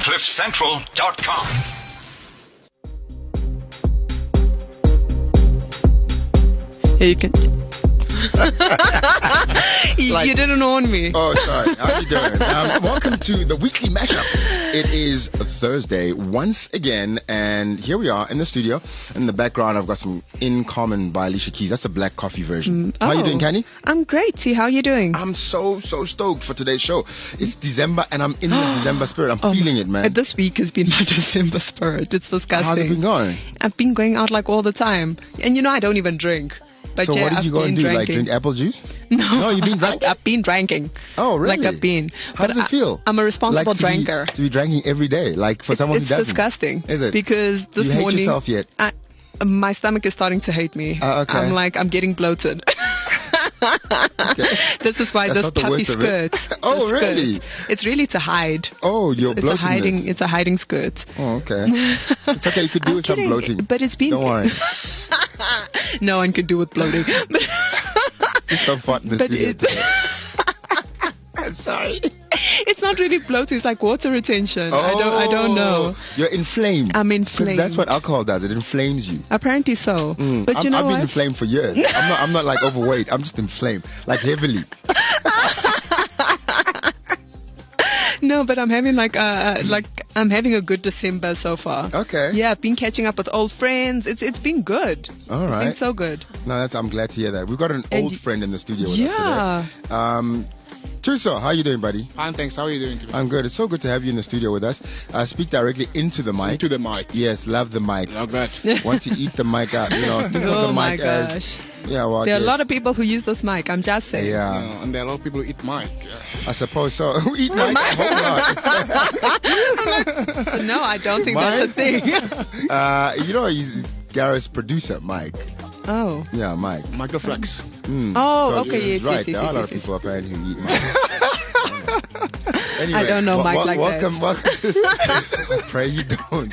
CliffCentral.com. Here you can. You didn't warn me. Oh, sorry. How you doing? Welcome to the weekly mashup. It is Thursday once again, and here we are in the studio. In the background, I've got some In Common by Alicia Keys. That's a black coffee version. How are you doing, Candy? I'm great. See, how are you doing? I'm so stoked for today's show. It's December, and I'm in the December spirit. I'm feeling it, man. This week has been my December spirit. It's disgusting. How's it been going? I've been going out like all the time, and I don't even drink. But so yeah, what did you go and do? Drinking. Like drink apple juice? No, you've been drinking. I've been drinking. Oh, really? Like I've been. How does it feel? I'm a responsible like drinker. To be drinking every day, like for someone who doesn't. It's disgusting. Is it? Because this you hate morning, yourself yet? My stomach is starting to hate me. Okay. I'm getting bloated. Okay. This is why That's this puffy skirt. Oh, really? It's really to hide. Oh, you're bloating. It's a hiding skirt. Oh, okay. It's okay. You could do with some bloating. But it's been. Don't worry. No one could do with bloating. Just some fun in the studio. I'm sorry. It's not really bloating. It's like water retention. I don't know. You're inflamed. I'm inflamed. That's what alcohol does. It inflames you. Apparently so. But you know I've what? been inflamed for years. I'm not like overweight. I'm just inflamed, like heavily. No, but I'm having I'm having a good December so far. Okay. Yeah, I've been catching up with old friends. It's been good. All right. It's been so good. No, I'm glad to hear that. We've got an old friend in the studio with us today. Tuso, how you doing, buddy? Fine, thanks. How are you doing today? I'm good. It's so good to have you in the studio with us. Speak directly into the mic. Into the mic. Yes, love the mic. Love that. Want to eat the mic out. Think of the mic as... Yeah, well, there are a lot of people who use this mic. I'm just saying. Yeah. And there are a lot of people who eat mic. Yeah. I suppose so. Who eat mic? I hope not. No, I don't think that's a thing. He's Gareth's producer, Mike. Oh. Yeah, Mike. Michael Flex. Oh, okay, yes, right. Yes, there are a lot of people apparently who eat Mike. Anyway, I don't know Mike like welcome that. Pray you don't.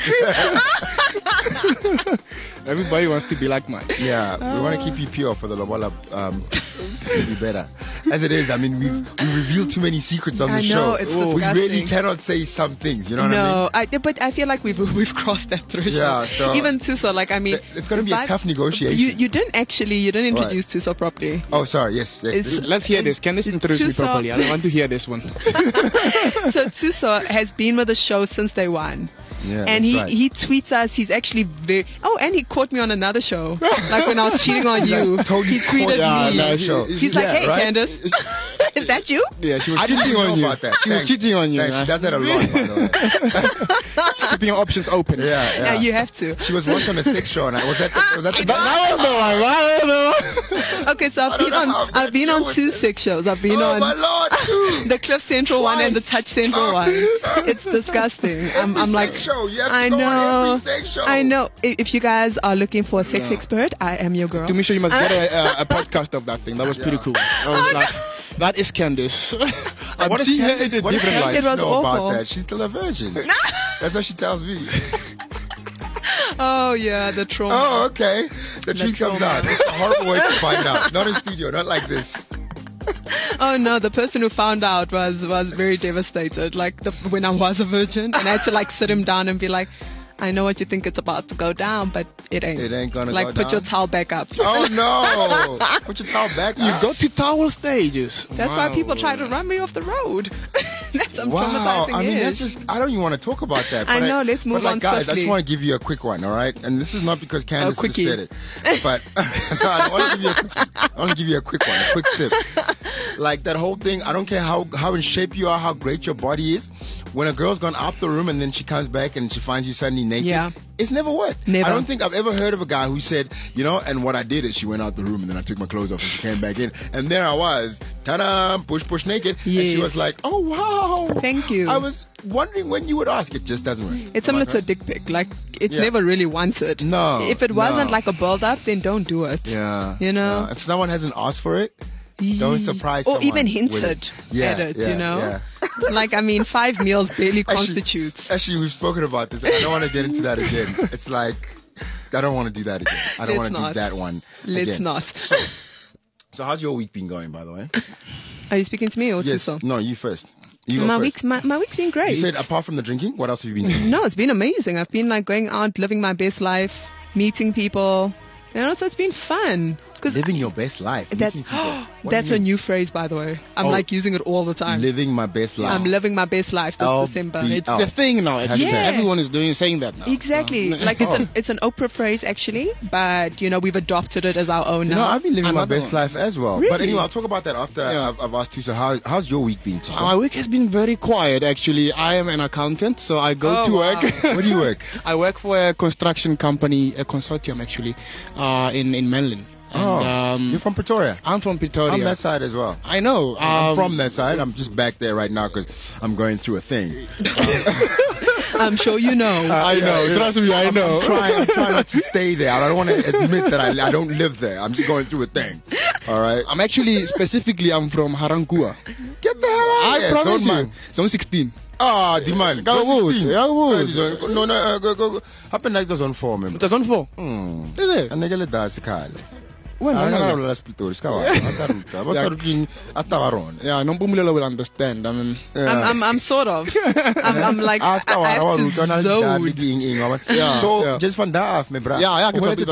Everybody wants to be like Mike. Yeah, we want to keep you pure for the Lobola to be better. As it is, I mean, we reveal too many secrets on the show. It's we disgusting. really cannot say some things, you know what I mean? But I feel like we've crossed that threshold. Yeah, so even Tuso, it's going to be a tough negotiation. You didn't introduce Tuso properly. Oh, sorry. Yes. Let's hear this. Can this introduce me properly? I don't want to hear this one. So Tuso has been with the show since day one. Yeah, and he tweets us. He's actually and he caught me on another show. Like when I was cheating on you. He tweeted me. He's like, hey, right? Candace. Is that you? Yeah, she was cheating on you. About that. She was cheating on you. She does that a lot, by the way. Keeping your options open. Yeah, you have to. She was once on a sex show, and was that the one? Okay, so I've been on two sex shows. I've been on my Lord, the Cliff Central one and the Touch Central one. It's disgusting. I'm like, I know. I know. If you guys are looking for a sex expert, I am your girl. To me, sure you must get a podcast of that thing. That was pretty cool. I was like, that is Candace. I've seen her in a different light. It was awful. About that? She's still a virgin. That's what she tells me. Oh, yeah, the trauma. Oh, okay. The truth comes out. It's a horrible way to find out. Not in studio, not like this. Oh no, the person who found out was very devastated. Like when I was a virgin, and I had to sit him down and be like, I know what you think it's about to go down, but it ain't. It ain't gonna go down. Put your towel back up. Oh no! Put your towel back up. You got to towel stages. That's why people try to run me off the road. That's traumatizing. I mean, that's just, I don't even want to talk about that. I know, let's move on guys, swiftly. I just want to give you a quick one, all right? And this is not because Candace just said it. But no, I want to give you a quick one, a quick tip. Like that whole thing, I don't care how in shape you are, how great your body is. When a girl's gone out the room and then she comes back and she finds you suddenly naked, it's never worked. Never. I don't think I've ever heard of a guy who said, and what I did is she went out the room and then I took my clothes off and she came back in. And there I was, ta-da, push naked. Yes. And she was like, oh, wow. Thank you. I was wondering when you would ask. It just doesn't work. It's similar to a dick pic. Like, it's never really wanted. No. If it wasn't like a build-up, then don't do it. Yeah. You know? Yeah. If someone hasn't asked for it, don't surprise or someone. Or even hinted at it, you know? Yeah. Like, I mean, 5 meals barely constitutes. Actually, we've spoken about this. I don't want to get into that again. It's like, I don't want to do that again. I don't want to do that one again. Let's not. So how's your week been going, by the way? Are you speaking to me or yes. to so? No, you first. You go My first. week's been great. You said apart from the drinking, what else have you been doing? No, it's been amazing. I've been like going out, living my best life, meeting people. So it's been fun. Living your best life. That's a new phrase, by the way. I'm like using it all the time. Living my best life. I'm living my best life this December. It's the thing now. Actually. Yeah. Everyone is saying that now. Exactly. Like it's an Oprah phrase actually, but we've adopted it as our own now. I've been living my best life as well. Really? But anyway, I'll talk about that after I've asked you. So how's your week been? My week has been very quiet actually. I am an accountant, so I go to work. Where do you work? I work for a construction company, a consortium actually, in Menlyn. You're from Pretoria? I'm from Pretoria. I'm that side as well. I know. I'm from that side. I'm just back there right now because I'm going through a thing. I'm sure you know. I know. Trust me, I know. I'm trying not to stay there. I don't want to admit that I don't live there. I'm just going through a thing. All right? I'm actually, specifically, I'm from Harankua. Get the hell out of here. I promise you. Zone 16. Ah, the man. Go. No, go. Happen like Zone 4, man. It's Zone 4? Is it? And they that's the car. Well, I don't know. Yeah, Nompumulelo will understand. I mean, I'm sort of. I'm like, I have to zone. So, just van daar af, mijn bra. Ja, ik heb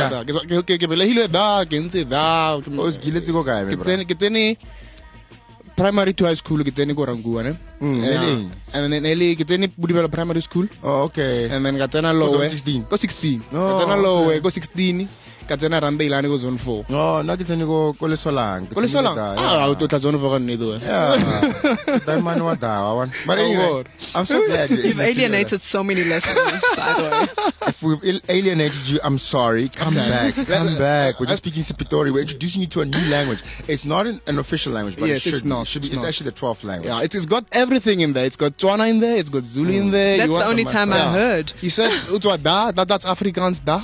het daar. Ik heb primary to high school, ik heb Gorangua, ne? And then Eli, ik heb Budibela primary school. Oh, okay. And then Gatana Lowe. Go 16. Gatana Lowe, go 16. Katena Rande Ilani go Zone 4. No, not getting go Kolesolang. Ah, to Zone 4 and Nido. Yeah. That man was down. But anyway, I'm so glad you've alienated so many listeners, by the way. If we've alienated you, I'm sorry. Come back. We're just speaking Pretoria. We're introducing you to a new language. It's not an official language, but yes, it's not. It's actually the 12th language. Yeah, it's got everything in there. It's got Tswana in there. It's got Zulu in there. That's the only time I heard. He said, that's Afrikaans da.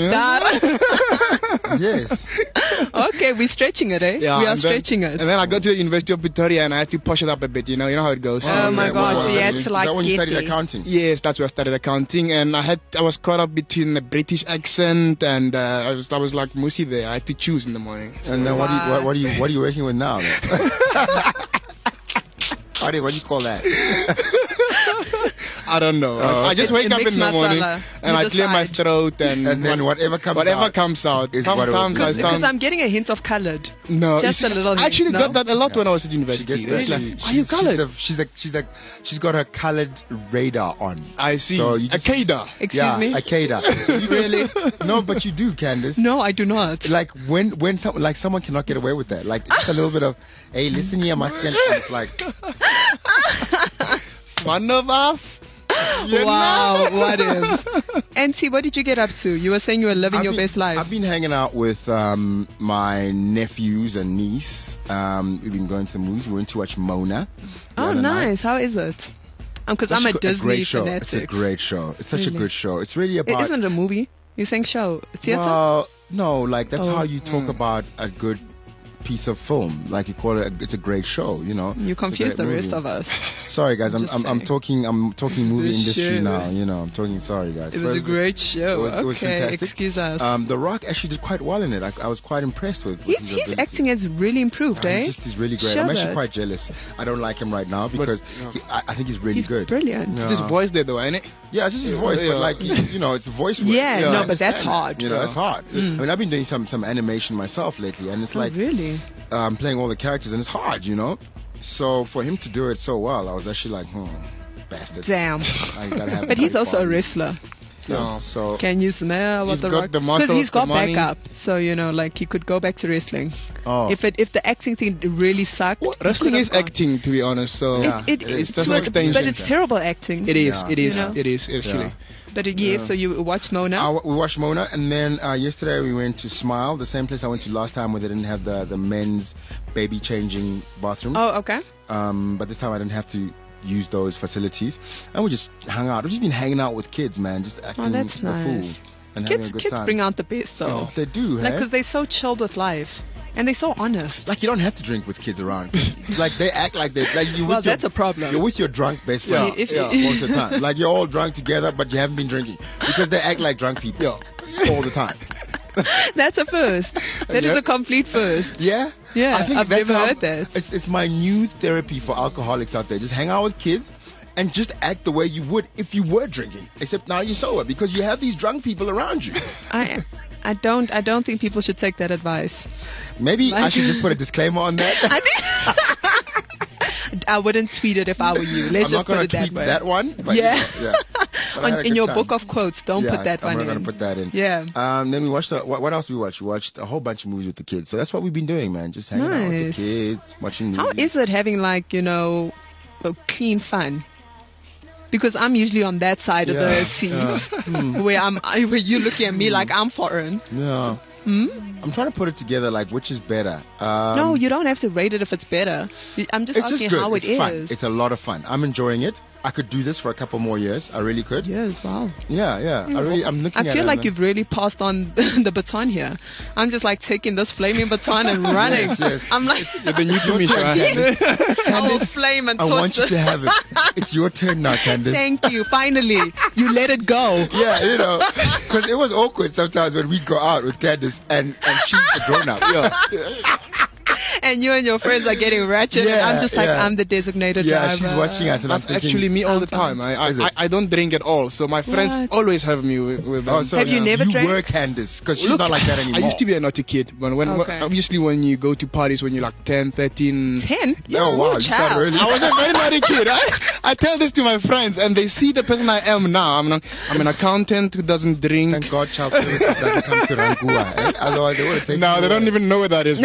Yes. Okay, we're stretching it, eh? Yeah, we are stretching it. And then I got to the University of Pretoria and I had to push it up a bit. You know how it goes. Oh my gosh, you had to like. Is that when you studied accounting? Yes, that's where I studied accounting, and I was caught up between the British accent and I was like Musi there. I had to choose in the morning. So and then what are you working with now? What do you call that? I don't know. I just wake up in the morning and I clear my throat and then whatever comes out is what it will be. Because I'm getting a hint of coloured. No, just a little hint. I actually got that a lot when I was at university. Are you coloured? She's got her coloured radar on. I see. So Akeda. Excuse me? Akeda. Really? No, but you do, Candice. No, I do not. Like when someone cannot get away with that. Like just a little bit of, hey, listen here, my skin. It's like. One of us. Wow, what is? Auntie, what did you get up to? You were saying you were living your best life. I've been hanging out with my nephews and niece. We've been going to the movies. We went to watch Mona. Oh, nice. How is it? Because I'm a Disney fanatic. It's a great show. It's such a good show. It's really about... It isn't a movie. You're saying show. Theater? Well, no, like that's how you talk about a good piece of film. Like you call it, it's a great show, you know. You confuse the rest of us. Sorry guys, I'm talking movie industry now, you know. I'm talking, sorry guys. It was a great show. It was fantastic. Excuse us. The Rock actually did quite well in it. I was quite impressed with his acting has really improved, eh? He's really great. I'm actually quite jealous. I don't like him right now because I think he's really good. Brilliant. Yeah. It's his voice there though, ain't it? Yeah, it's just his voice, but like, you know, it's a voice. Yeah, no, but that's hard. You know, that's hard. I mean, I've been doing some animation myself lately, and it's like, really? Playing all the characters, and it's hard, you know. So for him to do it so well, I was actually like, bastard. Damn. But he's also a wrestler. So can you smell what the Rock? Because he's got backup, so you know, like he could go back to wrestling. If the acting thing really sucked, wrestling is acting, to be honest. So it's just an extension. But it's terrible acting. It is. It is actually. Yeah. But so you watched Mona? We watched Mona, and then yesterday we went to Smile, the same place I went to last time where they didn't have the men's baby changing bathroom. Oh, okay. But this time I didn't have to use those facilities, and we just hung out. We've just been hanging out with kids, man, just acting that's the nice. fool and kids, having a good kids time. bring out the best, though. They do, like because they're so chilled with life. And they're so honest. Like you don't have to drink with kids around. Like they act like they like you. Well, that's a problem. You're with your drunk best friend most of the time. Like you're all drunk together, but you haven't been drinking because they act like drunk people all the time. That's a first. That is a complete first. Yeah? Yeah, I think I've that's never heard that. It's my new therapy for alcoholics out there. Just hang out with kids and just act the way you would if you were drinking. Except now you're sober because you have these drunk people around you. I don't think people should take that advice. Maybe I should just put a disclaimer on that. I wouldn't tweet it if I were you. Let's I'm just not put it that tweet way. that one. But Yeah. But in your book of quotes, don't put that one in. I'm not going to put that in. Yeah. Then we watched, what else we watched? We watched a whole bunch of movies with the kids. So that's what we've been doing, man. Just hanging out with the kids, watching movies. How is it having clean fun? Because I'm usually on that side of the scene where you're looking at me like I'm foreign. Yeah. I'm trying to put it together like which is better. No, you don't have to rate it if it's better. I'm just asking how it is. Fun. It's a lot of fun. I'm enjoying it. I could do this for a couple more years. I really could. Yes, wow. Yeah. I'm looking at it. I feel like you've really passed on the baton here. I'm just like taking this flaming baton and running. Yes. I'm like, the new to me, I will flame and torch. I want you to have it. It's your turn now, Candace. Thank you. Finally, you let it go. Yeah, because it was awkward sometimes when we'd go out with Candace and she's the grown-up. Yeah. And you and your friends are getting ratchet, and I'm just like, I'm the designated driver. Yeah, she's watching us, and I'm thinking, actually me all the time. I don't drink at all, so my friends always have me with them. Oh, so have you never drank? You were Candace, because she's not like that anymore. I used to be a naughty kid, but obviously when you go to parties when you're like 10, 13... 10? Oh, wow, you started early. I was a very naughty kid. I tell this to my friends, and they see the person I am now. I'm an accountant who doesn't drink. Thank God child services doesn't come to Rangua. Eh? Otherwise they would have taken No, they don't even know where that is.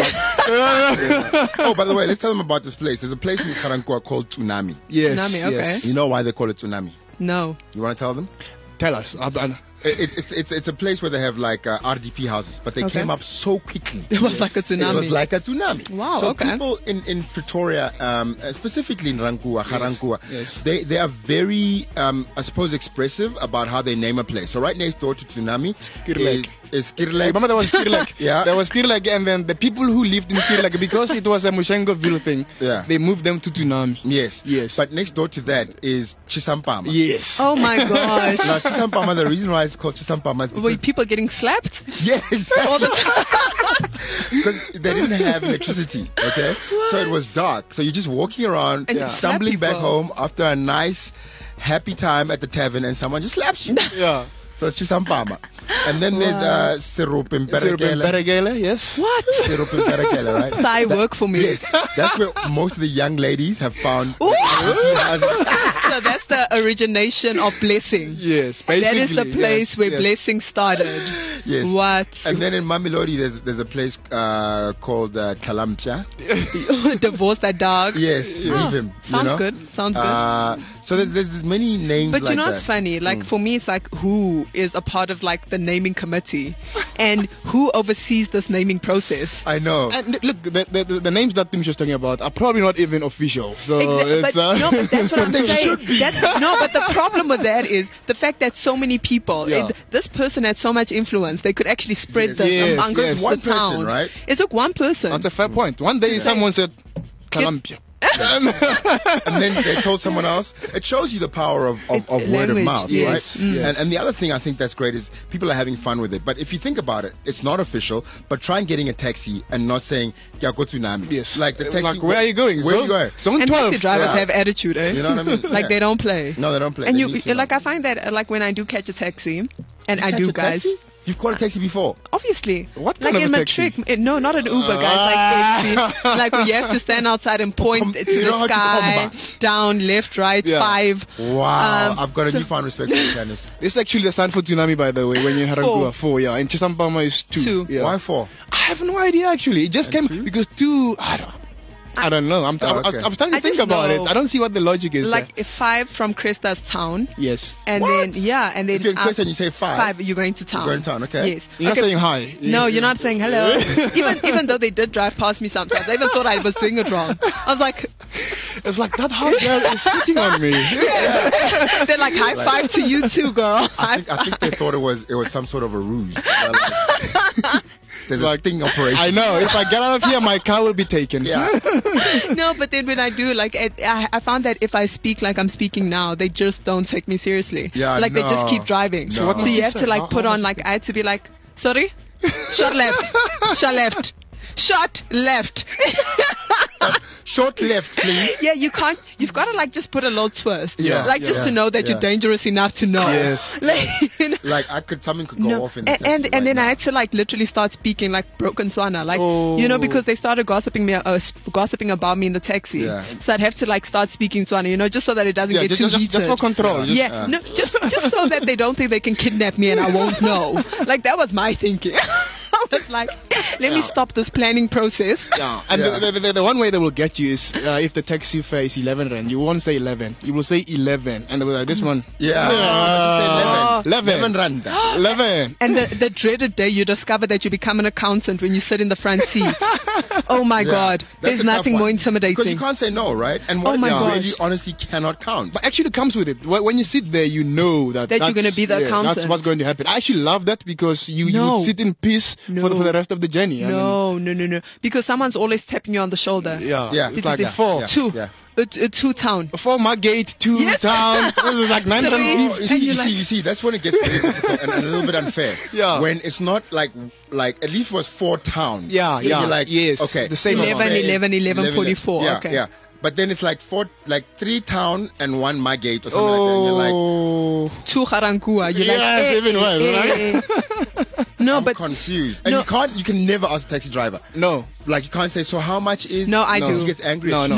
Oh, by the way, let's tell them about this place. There's a place in Karankua called Tsunami. Yes. Tsunami, okay. Yes. You know why they call it Tsunami? No. You want to tell them? Tell us. It's a place where they have like RDP houses, but they came up so quickly. It was like a tsunami. It was like a tsunami. Wow. So people in Pretoria, specifically in Karankua, they are very, I suppose, expressive about how they name a place. So right next door to Tsunami is Skirlek. Remember there was Skirlek? Yeah. There was Skirlek, and then the people who lived in Skirlek, because it was a Mushengoville thing, they moved them to Tsunami. Yes. But next door to that is Chisampama. Yes. Oh my gosh. Now Chisampama, the reason why it's called Chisampama is because... Were people getting slapped? Yeah, exactly. Because they didn't have electricity, okay? What? So it was dark. So you're just walking around, and stumbling back home after a nice, happy time at the tavern, and someone just slaps you. Yeah. So it's Chisampama. And then there's Sirup in Peregele, yes. What? Sirup in Peregele, right? Thai work for me. Yes. That's where most of the young ladies have found. So that's the origination of blessing. Yes, basically. That is the place where blessing started. Yes. What? And then in Mamelodi, there's a place called Kalampcha. Divorce that dog. Yes, leave him. Sounds good. Sounds good. So there's many names. But like you know that. what's funny? Like for me, it's like who is a part of like the naming committee, and who oversees this naming process. I know. And look, the names that Tim was talking about are probably not even official. So it's, no, but that's what I'm saying. No, but the problem with that is the fact that so many people. This person had so much influence; they could actually spread this amongst the town. Person, right? It took one person. That's a fair point. One day someone said, "Kalampia." And then they told someone else. It shows you the power of word of mouth, right? Yes. And the other thing I think that's great is people are having fun with it. But if you think about it, it's not official. But try and getting a taxi and not saying "Kya go Tsunami." Yes. Like the taxi. Like, where are you going? Where are you going? And taxi drivers have attitude, eh? You know what I mean? Like they don't play. No, they don't play. And I find that like when I do catch a taxi, and I do, guys. Taxi? You've called a taxi before? Obviously. What kind of a taxi? No, not an Uber, guys. Like taxi. Like where you have to stand outside and point to the sky, down, left, right, 5. Wow. I've got a newfound respect for Candace. This is actually the sign for Tsunami, by the way, when you're in Harangua. 4, yeah. In Chisampama is 2. Yeah. Why 4? I have no idea, actually. It just came because 2... I don't know. I'm starting to think about it. I don't see what the logic is. Like if 5 from Cresta's town. Yes. And then if you're in Cresta and you say 5, you're going to town. You're going to town, okay. Yes. You're not saying hi. No, you're not saying hello. even though they did drive past me sometimes, I even thought I was doing it wrong. I was like, it's like that hot girl is hitting on me. They're like, high five to you too, girl. I think they thought it was some sort of a ruse. There's a sting operation. I know. If I get out of here, my car will be taken. Yeah. No, but then when I do, like, I found that if I speak like I'm speaking now, they just don't take me seriously. Yeah, like they just keep driving. No. So you have to like put on like I had to be like, sorry. Short left. Short left. Short left. Short left, please. Yeah, you can't. You've got to like just put a little twist. Yeah. Like just to know that you're dangerous enough to know. Yes. Like, you know. Like something could go off in the taxi and right then now. I had to like literally start speaking like broken Tswana, like you know, because they started gossiping about me in the taxi. Yeah. So I'd have to like start speaking Tswana, you know, just so that it doesn't get too heated. Just for control. No, just so that they don't think they can kidnap me and I won't know. Like that was my thinking. I was like, let me stop this planning process. Yeah, and the one way they will get you is if the taxi fare is 11 rand, you won't say 11, you will say 11, and they'll be like, this one. Yeah. 11 rand. 11. And the dreaded day you discover that you become an accountant when you sit in the front seat. Oh my God, there's nothing more intimidating. Because you can't say no, right? And what oh my gosh. really honestly cannot count. But actually it comes with it. When you sit there, you know that you're going to be the accountant. That's what's going to happen. I actually love that because you would sit in peace for the rest of the journey. No. Because someone's always tapping you on the shoulder. Yeah. It's like 4. 2. Yeah. 2 town. 4 Margate, 2 town. This is like 9 you see, that's when it gets very difficult and a little bit unfair. Yeah. When it's not like at least it was 4 towns. Yeah. You're like, yes. Okay. The same 11, 44. Yeah, okay. yeah. But then it's like 3 town and 1 Margate or something like that. And you're like 2 Garankua. You're like, even worse, No, I'm but confused. And you can never ask a taxi driver. No. Like you can't say, so how much is? No, I do. He gets angry. No,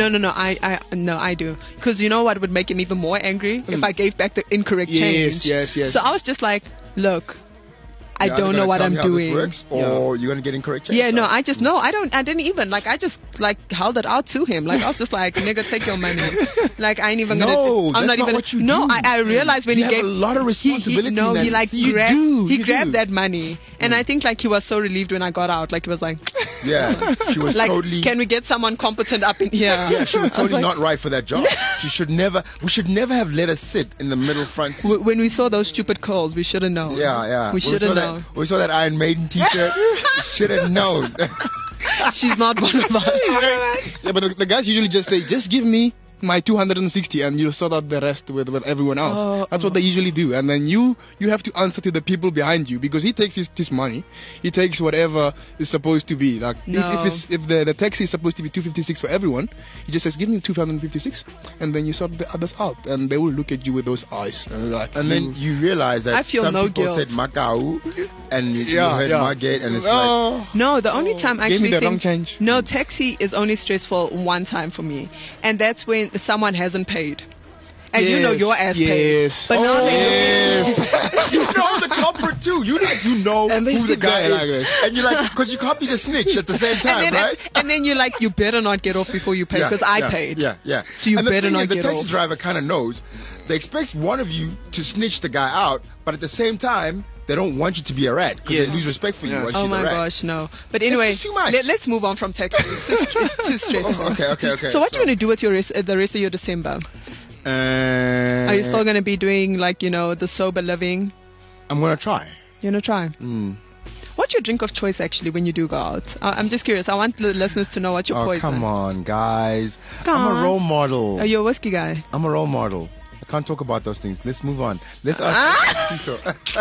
I do. Because you know what would make him even more angry? If I gave back the incorrect change. Yes. So I was just like, look, I don't know what I'm doing. Works, or you're gonna get incorrect change. Yeah, no, I didn't even I just like held it out to him. Like I was just like, nigga, take your money. Like I ain't even gonna. I'm not even. What you no, do. I realized when you he gave a lot of responsibility. He grabbed that money, and I think like he was so relieved when I got out. Like he was like, yeah, she was like, totally. Can we get someone competent up in here? Yeah, she was totally not right for that job. We should never have let her sit in the middle front seat. When we saw those stupid calls, we should have known. Yeah. We should have known. We saw that Iron Maiden t-shirt. Should have known. She's not one of us. Yeah, but the guys usually just say, just give me my 260 and you sort out the rest with everyone else. That's what they usually do. And then you have to answer to the people behind you because he takes his money. He takes whatever is supposed to be. Like if the taxi is supposed to be 256 for everyone, he just says, give me 256 and then you sort the others out and they will look at you with those eyes. And then you realize that some people guilt. said Macau and you heard Margate and it's like... No, the only time I actually gave me the wrong change. No, taxi is only stressful one time for me. And that's when someone hasn't paid. And you know your ass paid. But now you know the culprit too. You know and who the guy is. Like this. And you're like, because you can't be the snitch at the same time, right? And then you're like, you better not get off before you pay because I paid. Yeah. So you better not get off. The taxi driver kind of knows. They expect one of you to snitch the guy out, but at the same time, they don't want you to be a rat because they lose respect for you. Oh my gosh, no. But anyway, let's move on from taxi. It's too stressful. Okay. So what do you want to do with the rest of your December? Are you still going to be doing like, the sober living? I'm going to try. You're going to try? What's your drink of choice actually when you do go out? I'm just curious. I want the listeners to know what your poison. Come on, guys. I'm a role model. Are you a whiskey guy? I'm a role model. I can't talk about those things. Let's move on. Let's ask.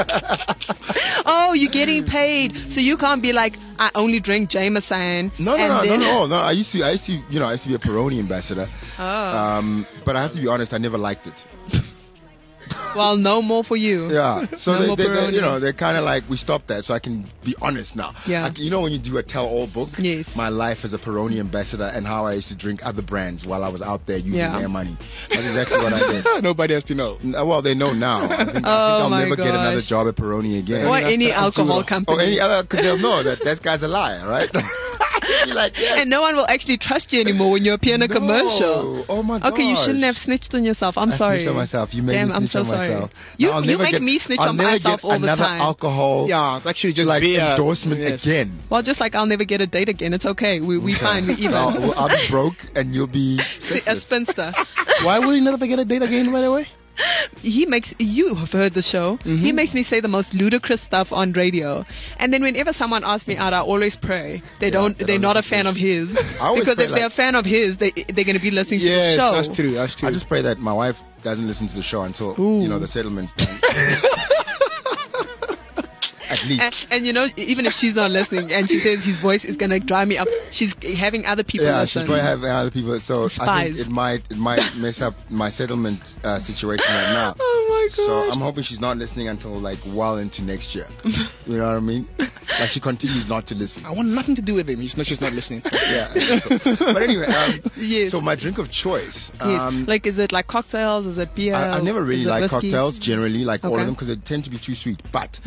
Oh, you're getting paid, so you can't be like, I only drink Jameson. No. I used to be a Peroni ambassador. But I have to be honest, I never liked it. Well, no more for you. Yeah. So they're kind of like, we stopped that, so I can be honest now. Yeah. When you do a tell-all book, yes. My life as a Peroni ambassador and how I used to drink other brands while I was out there using their money. That's exactly what I did. Nobody has to know. Well, they know now. I think I'll never get another job at Peroni again. Or any alcohol company. Or any other, because they'll know that guy's a liar, right? Like, yes. And no one will actually trust you anymore when you appear in a commercial. Oh my god. Okay, you shouldn't have snitched on yourself. I'm sorry. I snitched on myself. You made me snitch I'm so on sorry. myself. You make me snitch on myself all the time. Another alcohol. Yeah, it's actually just like beer. Endorsement again. Well, just like I'll never get a date again. It's okay. We fine. We even. I'll be broke and you'll be a spinster. Why will you never get a date again, by the way? You have heard the show. Mm-hmm. He makes me say the most ludicrous stuff on radio. And then whenever someone asks me out, I always pray they're not a fan of his. Because if they're a fan of his, they're going to be listening to the show. That's true. I just pray that my wife doesn't listen to the show until the settlement's done. At least. And you know, even if she's not listening and she says his voice is going to drive me up, she's having other people listen. She's going to have other people. So Spies. I think it might mess up my settlement situation right now. Oh my god. So I'm hoping she's not listening until like well into next year. You know what I mean? Like she continues not to listen. I want nothing to do with him. She's not listening. Yeah. But anyway, yes. So my drink of choice. Yes. Like, is it like cocktails? Is it beer? I never really like whiskey? cocktails generally, like all of them, because they tend to be too sweet. But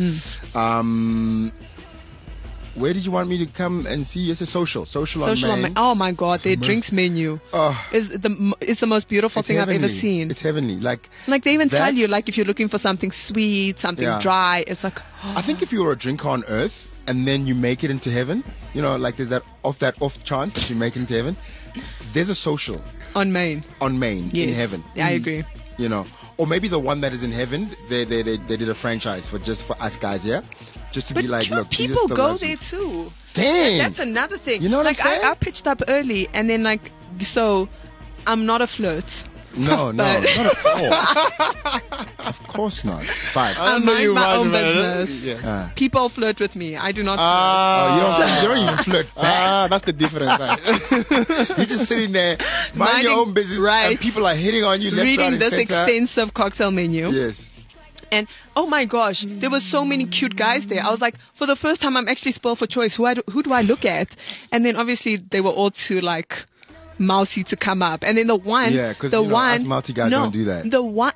where did you want me to come and see? It's a social on Main. Oh my god, their drinks menu is the most beautiful thing heavenly. I've ever seen. It's heavenly. Like they even tell you, like, if you're looking for something sweet, something dry, it's like I think if you were a drinker on earth and then you make it into heaven, you know, like there's that off chance that you make it into heaven, there's a social on Main in heaven. Yeah, I agree. You know, or maybe the one that is in heaven, they did a franchise for us guys, yeah, just to be like, look, people go there too. Dang, that's another thing. You know what I'm saying? I pitched up early, and then like, so I'm not a flirt. No, not at all. Of course not. But I mind my own business. Yes. People flirt with me. I do not flirt. You don't even flirt back. That's the difference. Right? You're just sitting there, minding your own business, and people are hitting on you left, reading right, and this center. extensive cocktail menu. Yes. And oh my gosh, there were so many cute guys there. I was like, for the first time, I'm actually spoiled for choice. Who do I look at? And then obviously they were all too like mousy to come up. And then the one, us mousy guys don't do that. The one.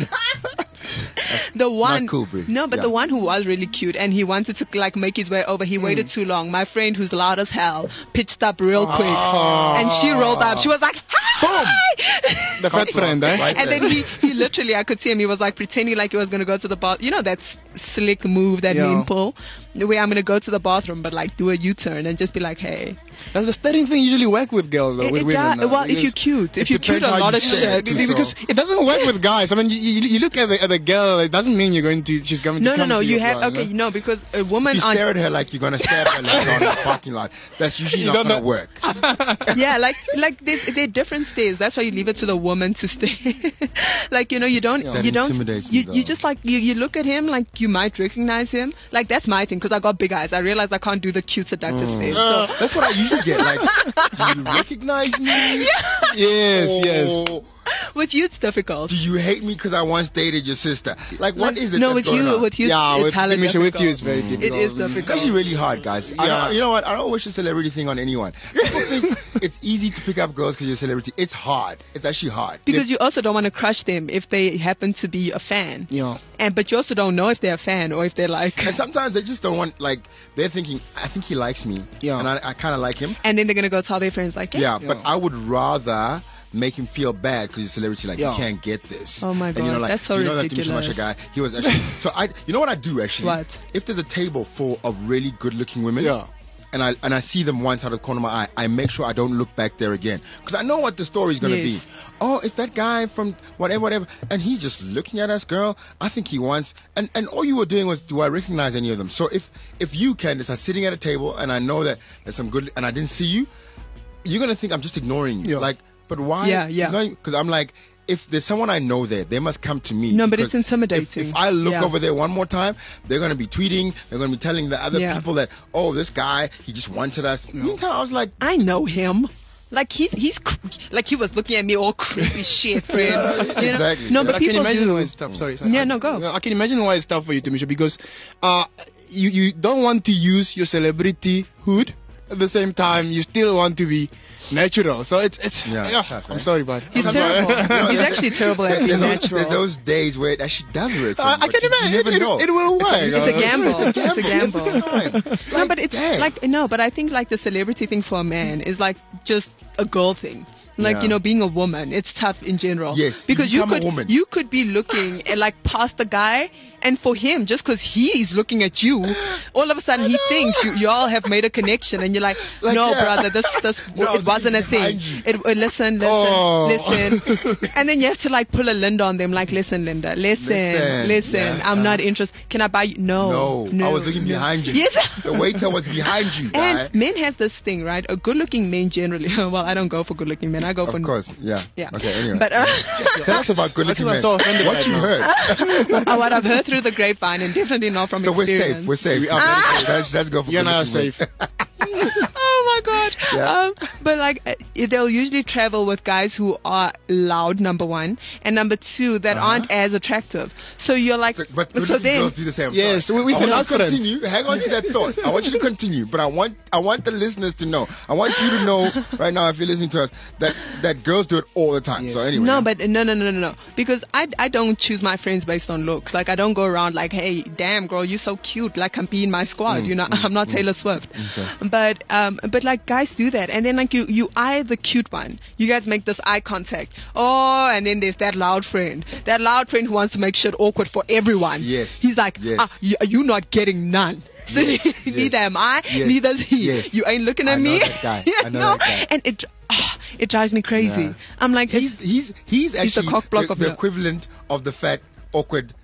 The one, not cool, bro. No, but the one who was really cute and he wanted to like make his way over, he waited too long. My friend, who's loud as hell, pitched up real quick, and she rolled up. She was like, "Hi!" Boom! The fat friend, eh? Right, and then he literally, I could see him. He was like pretending like he was gonna go to the bath. You know that slick move that men pull, where I'm gonna go to the bathroom, but like do a U-turn and just be like, "Hey." That's the staring thing usually work with girls, though, with women. Well, if you're cute, a lot of shit. Because it doesn't work with guys. I mean, you look at the girl, it doesn't mean she's going to come No, to you have, no, because a woman... If you stare at her like you're going to stab her later on in the parking lot, that's usually not going to work. Yeah, like they're different stares. That's why you leave it to the woman to stare. Like, you just like, you look at him like you might recognize him. Like, that's my thing, because I got big eyes. I realize I can't do the cute seductive face. So. That's what I usually get. Like, do you recognize me? Yeah. Yes. With you, it's difficult. Do you hate me because I once dated your sister? Like, what is it? No, with you, with you, it's hella difficult. With you, it's very difficult. It is difficult. It's actually really hard, guys. Yeah. You know what? I don't wish a celebrity thing on anyone. People think it's easy to pick up girls because you're a celebrity. It's hard. It's actually hard. Because you also don't want to crush them if they happen to be a fan. Yeah. But you also don't know if they're a fan or if they're like... And sometimes they just don't want, like, they're thinking, I think he likes me. Yeah. And I kind of like him. And then they're going to go tell their friends, like, yeah, but I would rather make him feel bad because he's a celebrity, like, you can't get this. Oh my god, and, like, that's so ridiculous. That Timisha guy, he was actually... So you know what I do, actually? What? If there's a table full of really good-looking women... Yeah. And I see them once out of the corner of my eye, I make sure I don't look back there again. Because I know what the story is going to be. Oh, it's that guy from whatever. And he's just looking at us, girl. I think he wants... And all you were doing was, do I recognize any of them? So if you, Candace, are sitting at a table and I know that there's some good... And I didn't see you, you're going to think I'm just ignoring you. Yeah. Like, but why? Yeah. Because I'm like... If there's someone I know there, they must come to me. No, but it's intimidating. If I look over there one more time, they're going to be tweeting. They're going to be telling the other people that, oh, this guy, he just wanted us. Meantime, I was like, I know him. Like he's like he was looking at me all creepy shit, friend. Exactly. No, but people do. Why it's tough. Sorry. Yeah, no, go. I can imagine why it's tough for you, Timisha, because you don't want to use your celebrity hood. At the same time, you still want to be natural. So it's tough, I'm sorry, bud. He's terrible. He's actually terrible at being natural. There's those days where it actually does work. I can imagine. You never know. It will work. It's a gamble. It's a gamble. No, but it's like but I think like the celebrity thing for a man is like just a girl thing. Like, being a woman, it's tough in general. Yes. Because you could be looking at, like, past the guy, and for him, just because he's looking at you, all of a sudden he thinks you all have made a connection, and you're like no, brother, it wasn't a thing. Listen. And then you have to, like, pull a Linda on them, like, listen, Linda, listen, I'm not interested. Can I buy you? No. I was looking behind you. Yes. The waiter was behind you, guy. And men have this thing, right? A good-looking men generally, well, I don't go for good-looking men. I go for... Of course, yeah. Yeah. Okay, anyway. But, tell us about good-looking men. What you heard. What I've heard through the grapevine and definitely not from experience. We're safe. Let's go for You're not safe. Oh my God. Yeah. But like they'll usually travel with guys who are loud, number one, and number two that aren't as attractive. So you're like, so then girls do the same. Yes, we cannot continue. Hang on to that thought. I want you to continue, but I want the listeners to know. I want you to know right now, if you're listening to us, that girls do it all the time. Yes. So anyway. No, but no. Because I don't choose my friends based on looks. Like I don't go around like, hey, damn girl, you're so cute. Like I'm being my squad. I'm not Taylor Swift. Okay. But like guys do that, and then like you eye the cute one. You guys make this eye contact. Oh, and then there's that loud friend. That loud friend who wants to make shit awkward for everyone. Yes. He's like, you're not getting none. So neither am I, neither is he. Yes. You ain't looking at me. I know that guy. And it drives me crazy. Yeah. I'm like, he's actually the cock block of the equivalent of the fat, awkward,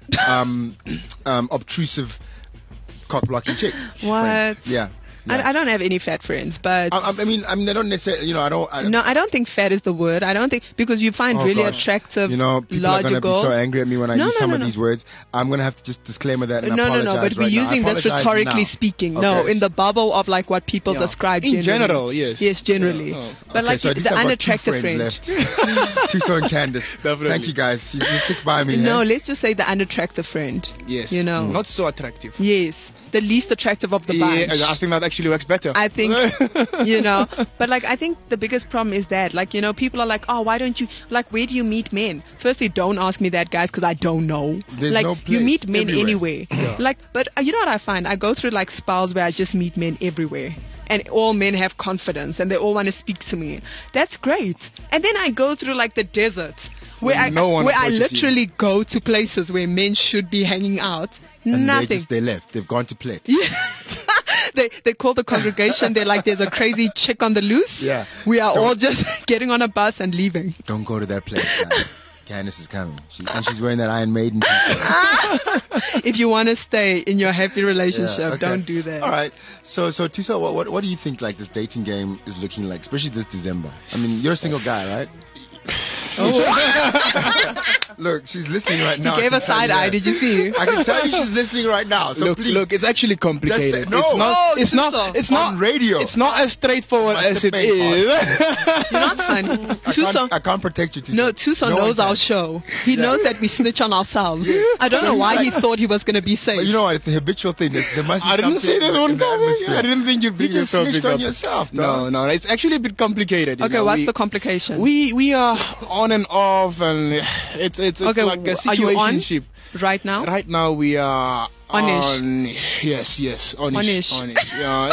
obtrusive cock blocking chick. What? Friend. Yeah. I don't have any fat friends, but I mean, they don't necessarily. I don't think fat is the word. I don't think, because you find really attractive, people are gonna be so angry at me when I use some of these words. I'm gonna have to just disclaimer that. And No. But we're using this rhetorically speaking. Okay. No, in the bubble of like what people describe in general. Yes, generally. Yeah. But like so the unattractive friend. Tuso and Candace. Definitely. Thank you guys. You stick by me. No, let's just say the unattractive friend. Yes. Not so attractive. Yes. The least attractive of the bunch. Yeah, I think that actually works better. I think, but like I think the biggest problem is that, like, people are like, oh, why don't you, like, where do you meet men? Firstly, don't ask me that, guys, because I don't know. There's like, no place you meet men anyway. Yeah. Like, but you know what I find? I go through like spells where I just meet men everywhere. And all men have confidence and they all want to speak to me. That's great. And then I go through like the desert where I literally go to places where men should be hanging out. And nothing. They left. They've gone to Plet. They call the congregation. They're like, there's a crazy chick on the loose. Yeah. We are all just getting on a bus and leaving. Don't go to that place, guys. Candace is coming. She's wearing that Iron Maiden t-shirt. If you want to stay in your happy relationship, don't do that. All right. So Tiso, what do you think like this dating game is looking like, especially this December? I mean, you're a single guy, right? Look, she's listening right now. He gave a side eye. Did you see? I can tell you she's listening right now. So look, it's actually complicated. It's not on radio. It's not as straightforward as it is. You know what's fun? I can't protect you. No, Tuso knows our show. He knows that we snitch on ourselves. Yeah. I don't know why he thought he was going to be safe. But you know what? It's a habitual thing. There must be I didn't say that one coming. I didn't think you'd bring yourself snitched on yourself. No, it's actually a bit complicated. Okay, what's the complication? We are on and off, and it's okay, like a situationship. Right now? Right now we are Onish. Yes, onish. Yeah,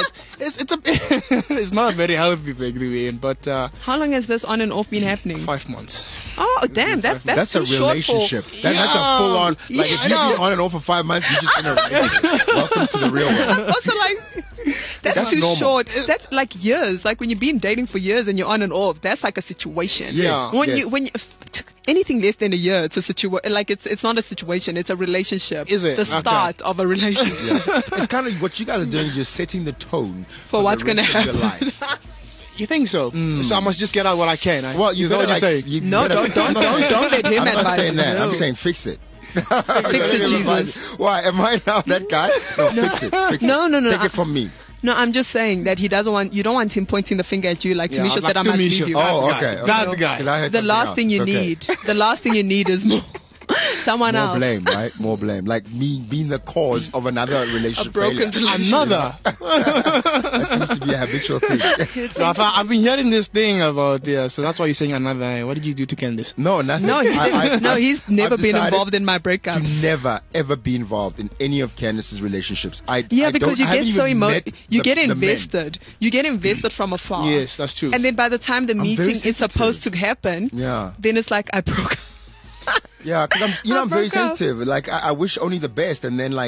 it's not a very healthy thing to be in, but how long has this on and off been happening? 5 months. Oh damn, that's a relationship. That's a full on. Like if you've been on and off for 5 months, you just in a relationship. Welcome to the real world. Also, like that's too normal. short. That's like years. Like when you've been dating for years and you're on and off, that's like a situation. Yeah. When you anything less than a year, it's a situation. Like it's not a situation. It's a relationship. Is it the start of a relationship? Yeah. It's kind of what you guys are doing. Is you're setting the tone for what's going to happen. You think so? So I must just get out what I can. Well, you know what you're saying. No, don't let him advise. I'm not saying that. No. I'm saying fix it. Fix it, Jesus. Why? Am I now that guy? No, fix it. Fix it. No. Take it from me. No, I'm just saying that you don't want him pointing the finger at you like Tamisha said, I must leave you. Oh, okay. That's the guy. The last thing you need is more. Someone else. More blame, right? More blame. Like me being the cause of another relationship. A broken relationship. Another. That seems to be a habitual thing. So I've been hearing this thing about, so that's why you're saying another. What did you do to Candace? No, nothing. No, he's never been involved in my breakups. To never, ever be involved in any of Candace's relationships. Because you get so emotional. You get invested. You get invested from afar. Yes, that's true. And then by the time the meeting is supposed to happen, then it's like, I broke up. Yeah, because I'm very sensitive. Like I wish only the best, and then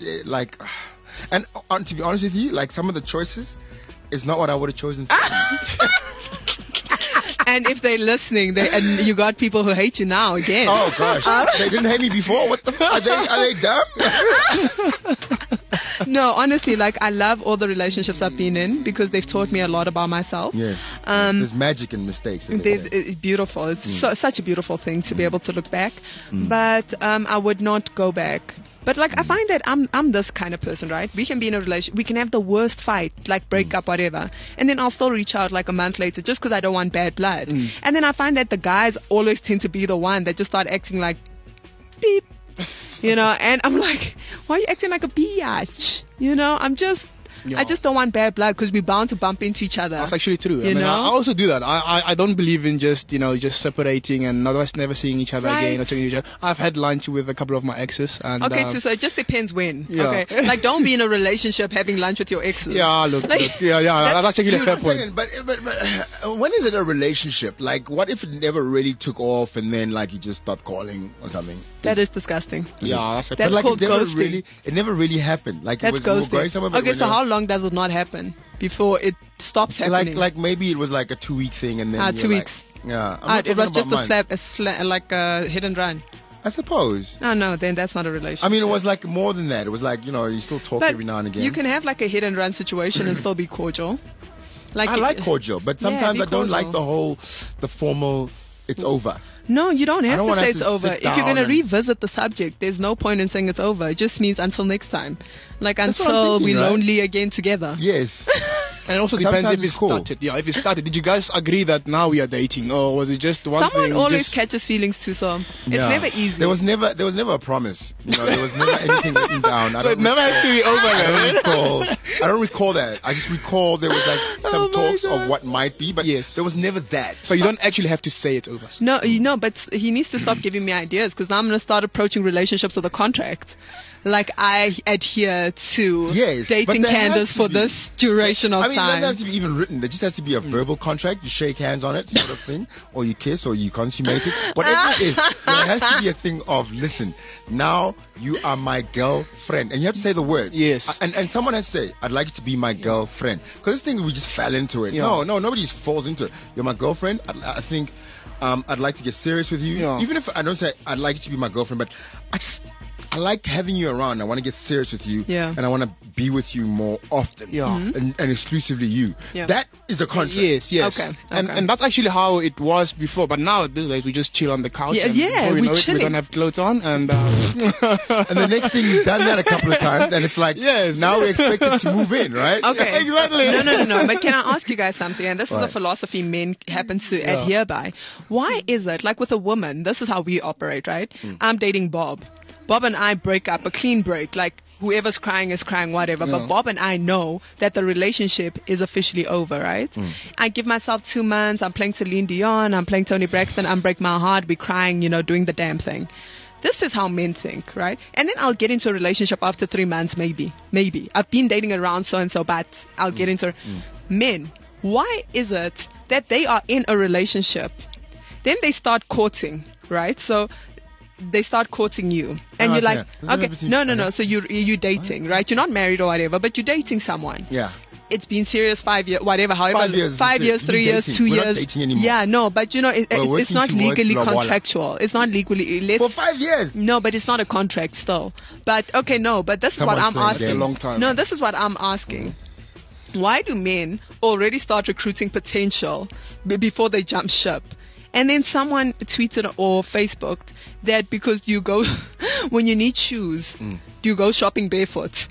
and to be honest with you, like some of the choices is not what I would have chosen. And if they're listening, and you got people who hate you now again. Oh gosh, they didn't hate me before. What the fuck? Are they dumb? No, honestly, like I love all the relationships I've been in because they've taught me a lot about myself. Yes. There's magic in mistakes. It's beautiful. It's such a beautiful thing to be able to look back. But I would not go back. But like, I find that I'm this kind of person, right? We can be in a relationship, we can have the worst fight, like break up, whatever, and then I'll still reach out like a month later just because I don't want bad blood. And then I find that the guys always tend to be the one that just start acting like beep, and I'm like, why are you acting like a biatch? I just don't want bad blood because we're bound to bump into each other. That's actually true. I also do that. I don't believe in just separating and never seeing each other again or talking to each other. I've had lunch with a couple of my exes. And, so it just depends when. Yeah. Okay, like don't be in a relationship having lunch with your exes. Yeah, look, that's actually a fair point. But when is it a relationship? Like, what if it never really took off and then like you just stopped calling or something? That is disgusting. Yeah, that's called ghosting. It never really happened. Like that's ghosting. Going somewhere. Okay, so how long does it not happen before it stops happening? Like maybe it was like a 2-week thing and then 2 weeks. Yeah. It was just like a hit and run. I suppose. Oh no, then that's not a relationship. I mean, it was like more than that. It was like you still talk every now and again. You can have like a hit and run situation and still be cordial. Like I like cordial, but sometimes I don't like the formal. It's over. No, you don't have to say it's over. If you're going to revisit the subject, there's no point in saying it's over. It just means until next time. Like until we're lonely again together. Yes. And it also depends if it started. Yeah, if it started. Did you guys agree that now we are dating? Or was it just one thing? Someone always catches feelings too, so it's never easy. There was never a promise. There was never anything written down. So it never had to be over. I don't recall that. I just recall there was like some talks of what might be, but there was never that. So you don't actually have to say it's over. No, but he needs to stop giving me ideas because now I'm going to start approaching relationships with a contract. Like I adhere to dating Candace for this duration of time. It doesn't have to be even written. There just has to be a verbal contract. You shake hands on it, sort of thing, or you kiss, or you consummate it. Whatever it is, there has to be a thing of, listen, now you are my girlfriend, and you have to say the word. Yes. And someone has to say, I'd like you to be my girlfriend, because this thing we just fell into it. Yeah. No, nobody falls into it. You're my girlfriend. I think. I'd like to get serious with you. Yeah. Even if I don't say I'd like you to be my girlfriend, but I like having you around. I want to get serious with you. Yeah. And I want to be with you more often. Yeah. And exclusively you. Yeah. That is a contract. Yes. Okay. And that's actually how it was before. But now, these days, we just chill on the couch. Yeah, and before we know it, we don't have clothes on. And and the next thing, you've done that a couple of times. And it's like, now we're expected to move in, right? Okay. Exactly. No. But can I ask you guys something? And this is a philosophy men happen to adhere by. Why is it, like with a woman, this is how we operate, right? I'm dating Bob. Bob and I break up, a clean break, like whoever's crying is crying, whatever. But Bob and I know that the relationship is officially over, right? I give myself 2 months. I'm playing Celine Dion. I'm playing Toni Braxton. I'm Break My Heart. We're crying, doing the damn thing. This is how men think, right? And then I'll get into a relationship after 3 months, maybe. I've been dating around so-and-so, but I'll get into Men, why is it that they are in a relationship? Then they start courting, right? So they start courting you, and you're like, no. So you're dating, right? You're not married or whatever, but you're dating someone. Yeah. It's been serious 5 years, whatever, however, 5 years, 3 years, 2 years. We're not dating anymore. Yeah, no, but it's not legally contractual. It's not legally. For 5 years. No, but it's not a contract still. But okay, no, but this is what I'm asking. That's a long time. No, this is what I'm asking. Why do men already start recruiting potential before they jump ship? And then someone tweeted or Facebooked that because you go, when you need shoes, you go shopping barefoot.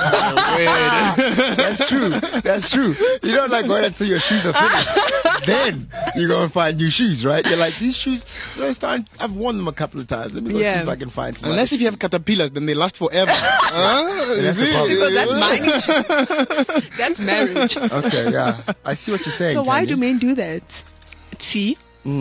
That's true. You don't like going until your shoes are finished. Then you go and find new shoes, right? You're like, these shoes, I've worn them a couple of times. Let me go see if I can find some. Unless if you have caterpillars, then they last forever. That's the problem. Because that's mining. That's marriage. Okay, yeah. I see what you're saying. So why do men do that? See?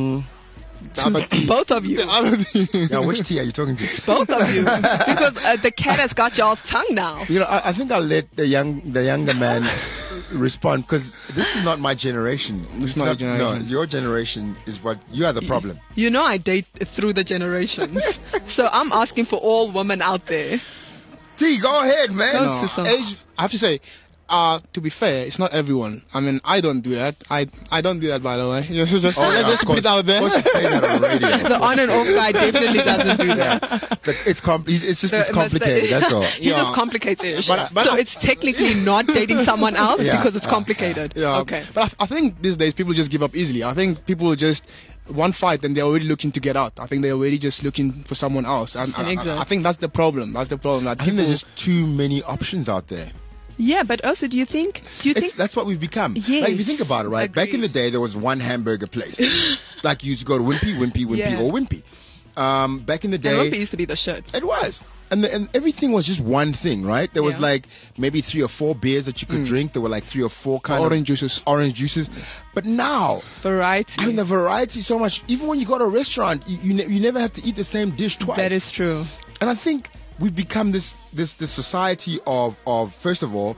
Both of you. Yeah, which tea are you talking to? Both of you. Because the cat has got y'all's tongue now. I think I'll let the younger man respond, because this is not my generation. It's not your generation. No, your generation is what you are the problem. I date through the generations. So I'm asking for all women out there. T, go ahead, man. I have to say, to be fair, it's not everyone. I mean, I don't do that. I don't do that, by the way. Let's just put it out there. The on and off guy definitely doesn't do that. It's complicated. That's all. He just complicates it. So it's technically not dating someone else because it's complicated. Yeah. Okay. But I think these days people just give up easily. I think people just one fight and they're already looking to get out. I think they're already just looking for someone else. And I think that's the problem. That I think there's just too many options out there. Yeah, but also, do you think that's what we've become? Yes, like, if you think about it, right? Agreed. Back in the day, there was one hamburger place. Like, you used to go to Wimpy, or Wimpy. Back in the day, and Wimpy used to be the shit. It was, and everything was just one thing, right? There was like maybe 3 or 4 beers that you could drink. There were like 3 or 4 orange juices. But now, variety. I mean, the variety is so much. Even when you go to a restaurant, you never have to eat the same dish twice. That is true. And I think we've become this society of first of all,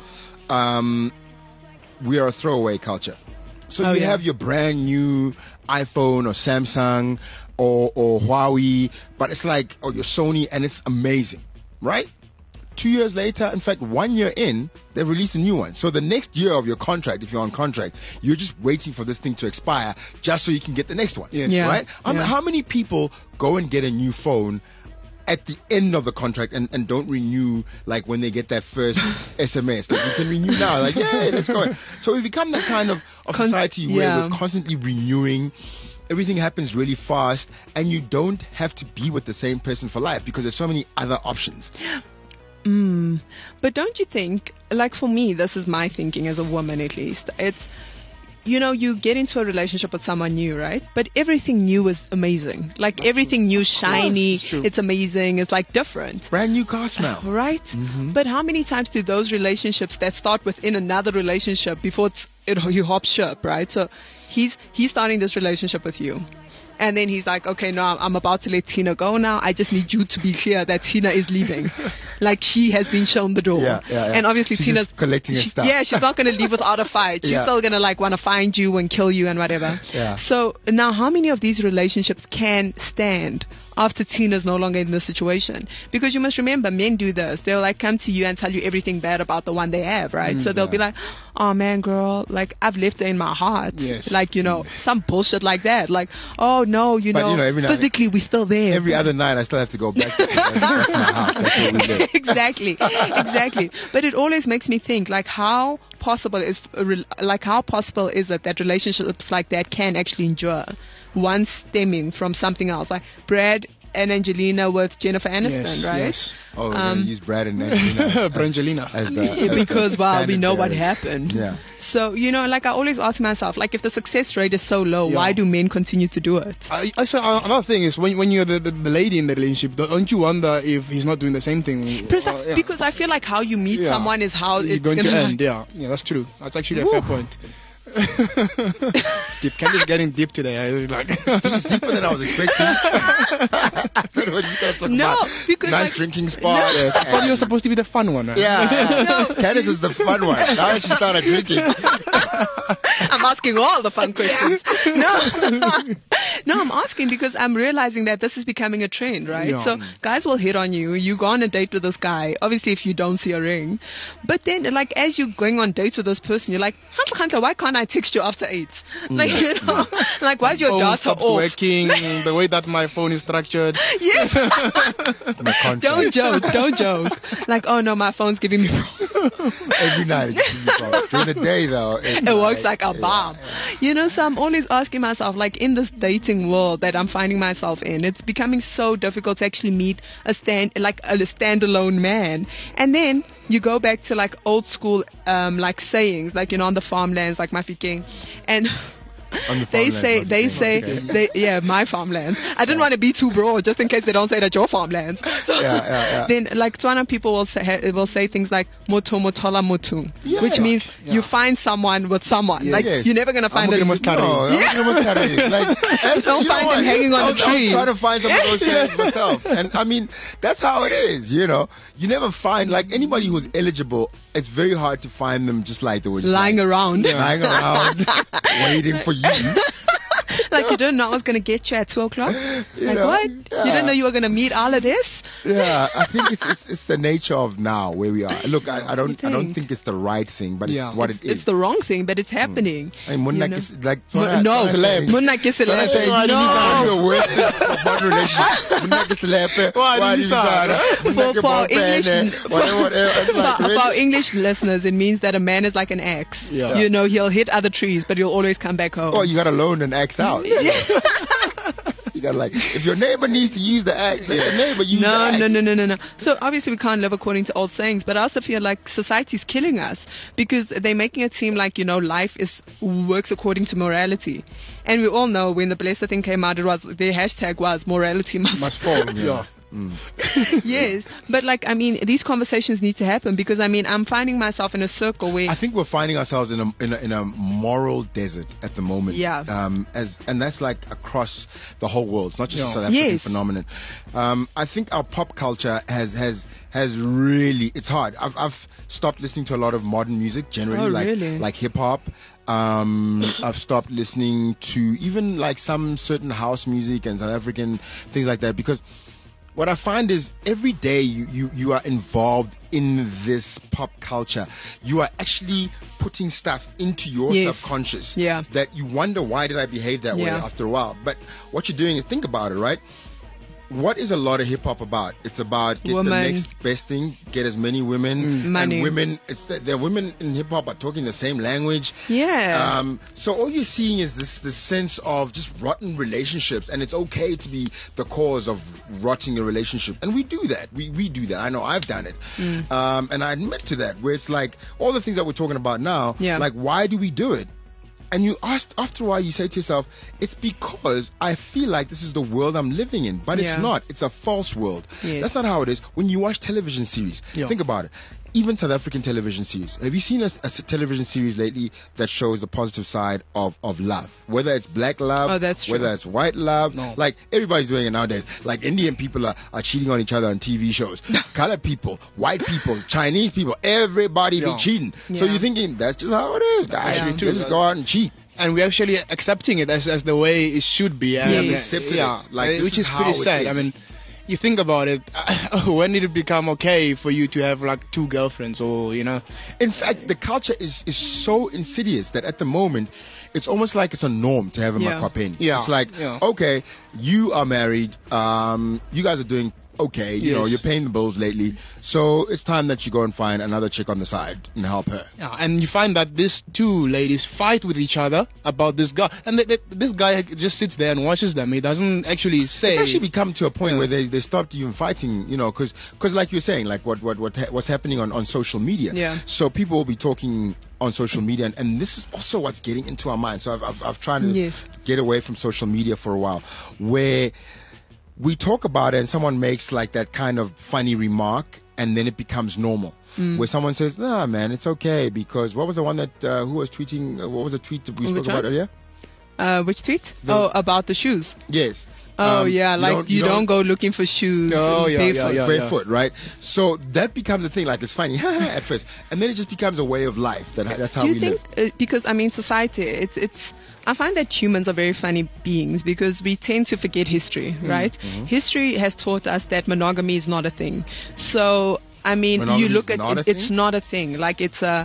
we are a throwaway culture. So you have your brand new iPhone or Samsung or Huawei, but it's like, or your Sony, and it's amazing, right? 2 years later, in fact 1 year in, they've released a new one. So the next year of your contract, if you're on contract, you're just waiting for this thing to expire just so you can get the next one. Yes. Yeah. Right? How many people go and get a new phone at the end of the contract and don't renew, like when they get that first SMS? Like, you can renew now. Like, yeah, let's go. So we've become that kind of society where we're constantly renewing. Everything happens really fast, and you don't have to be with the same person for life because there's so many other options. But don't you think, like for me, this is my thinking as a woman at least, it's, you get into a relationship with someone new, right? But everything new is amazing. Like everything new, shiny, it's amazing. It's like different. Brand new car smell. Right? Mm-hmm. But how many times do those relationships that start within another relationship before you hop ship, right? So he's starting this relationship with you. And then he's like, okay, no, I'm about to let Tina go now. I just need you to be clear that Tina is leaving. Like, she has been shown the door. Yeah. And obviously she's Tina's collecting her stuff. Yeah, she's not going to leave without a fight. She's still going to want to find you and kill you and whatever. Yeah. So now how many of these relationships can stand after Tina's no longer in this situation? Because you must remember, men do this. They'll like come to you and tell you everything bad about the one they have, right? So they'll be like, oh man, girl, like I've left her in my heart. Yes. Like, some bullshit like that. Like, oh no, every night, physically we're still there. Every other night I still have to go back to that's my house. That's where we live. Exactly. But it always makes me think, like, how possible is it that relationships like that can actually endure, one stemming from something else, like Brad and Angelina with Jennifer Aniston, right? Yes. Oh, we're going to use Brad and Angelina. Brangelina. Because we know what happened. Yeah. So, like I always ask myself, like, if the success rate is so low, why do men continue to do it? So another thing is, when you're the lady in the relationship, don't you wonder if he's not doing the same thing? Because I feel like how you meet someone is how it's going to end. Yeah, that's true. That's actually a fair point. Candy's getting deep today. I was like, it's deeper than I was expecting. We're just gonna talk about because nice drinking spot. No. I thought you were supposed to be the fun one. Yeah. Candice is the fun one. Now she started drinking. I'm asking all the fun questions. No, I'm asking because I'm realizing that this is becoming a trend, right? Yeah. So guys will hit on you. You go on a date with this guy, obviously if you don't see a ring. But then, like, as you're going on dates with this person, you're like, why can't I text you after 8? Like, like, why is your data off? Working, the way that my phone is structured. Yes. Don't joke. Like, oh no, my phone's giving me problems. Every night it's giving me problems. During the day though, it works like a bomb. So I'm always asking myself, like, in this dating world that I'm finding myself in, it's becoming so difficult to actually meet a standalone man. And then you go back to like old school like sayings, like, on the farmlands, like Mafikeng, and they say my farmlands. I didn't want to be too broad just in case they don't say that your farmlands. Then like Tswana people will say things like moto motola motu, which means you find someone with someone. Like you're never gonna find it. Like, don't find them hanging on the tree. I'm trying to find some of those sayings myself, and I mean that's how it is. You never find like anybody who's eligible. It's very hard to find them just like they were lying around, waiting for you. Like you didn't know I was going to get you at 2 o'clock? Like what? You didn't know you were going to meet all of this? Yeah, I think it's the nature of now where we are. Look, I don't think it's the right thing, but it's what it is. It's the wrong thing, but it's happening. I mean, Munnak is like Munnak is a For our English listeners, it means that a man is like an axe. Yeah. You know, he'll hit other trees, but he'll always come back home. Oh, you gotta loan an axe out. You gotta if your neighbor needs to use the axe, let the neighbor use the axe. No. So obviously we can't live according to old sayings, but I also feel like society's killing us because they're making it seem like, life works according to morality. And we all know when the Blessed thing came out, their hashtag was morality must fall. Yeah. Yes, but these conversations need to happen because I'm finding myself in a circle where I think we're finding ourselves in a moral desert at the moment. Yeah. And that's like across the whole world. It's not just a South African phenomenon. I think our pop culture has really, it's hard. I've stopped listening to a lot of modern music generally, like hip hop. I've stopped listening to even like some certain house music and South African things like that because what I find is every day you are involved in this pop culture. You are actually putting stuff into your subconscious that you wonder, why did I behave that way after a while? But what you're doing is think about it, right? What is a lot of hip hop about? It's about get the next best thing, get as many women, money. And women. The women in hip hop are talking the same language. Yeah. So all you're seeing is this sense of just rotten relationships, and it's okay to be the cause of rotting a relationship, and we do that. We do that. I know I've done it, and I admit to that. Where it's like all the things that we're talking about now. Yeah. Like, why do we do it? And you ask, after a while, you say to yourself, it's because I feel like this is the world I'm living in. But it's not. It's a false world. Yes. That's not how it is. When you watch television series, think about it. Even South African television series. Have you seen a television series lately that shows the positive side of love? Whether it's black love, whether it's white love. No. Like, everybody's doing it nowadays. Like, Indian people are cheating on each other on TV shows. Colored people, white people, Chinese people, everybody be cheating. Yeah. So you're thinking, that's just how it is, guys. Let's just go out and cheat. And we're actually accepting it as the way it should be. And which is pretty sad. I mean, you think about it, when did it become okay for you to have like 2 girlfriends or, In fact, the culture is so insidious that at the moment, it's almost like it's a norm to have a makwapeni. Yeah. It's like, okay, you are married, you guys are doing okay, you're paying the bills lately, so it's time that you go and find another chick on the side and help her. Yeah, and you find that these 2 ladies fight with each other about this guy, and this guy just sits there and watches them. He doesn't actually say. It's actually become to a point where they stopped even fighting, because like you're saying, like what's happening on social media. Yeah. So people will be talking on social media, and this is also what's getting into our minds. So I've tried to get away from social media for a while, where we talk about it and someone makes like that kind of funny remark and then it becomes normal. Where someone says, nah, man, it's okay, because what was the one that, who was tweeting, what was the tweet that we spoke about earlier? Which tweet? About the shoes. Yes. You don't go looking for shoes. Barefoot, right? So that becomes a thing, like it's funny at first. And then it just becomes a way of life. That's how we live. Because, society, I find that humans are very funny beings because we tend to forget history, right? Mm-hmm. History has taught us that monogamy is not a thing. So, you look at it, it's not a thing. Like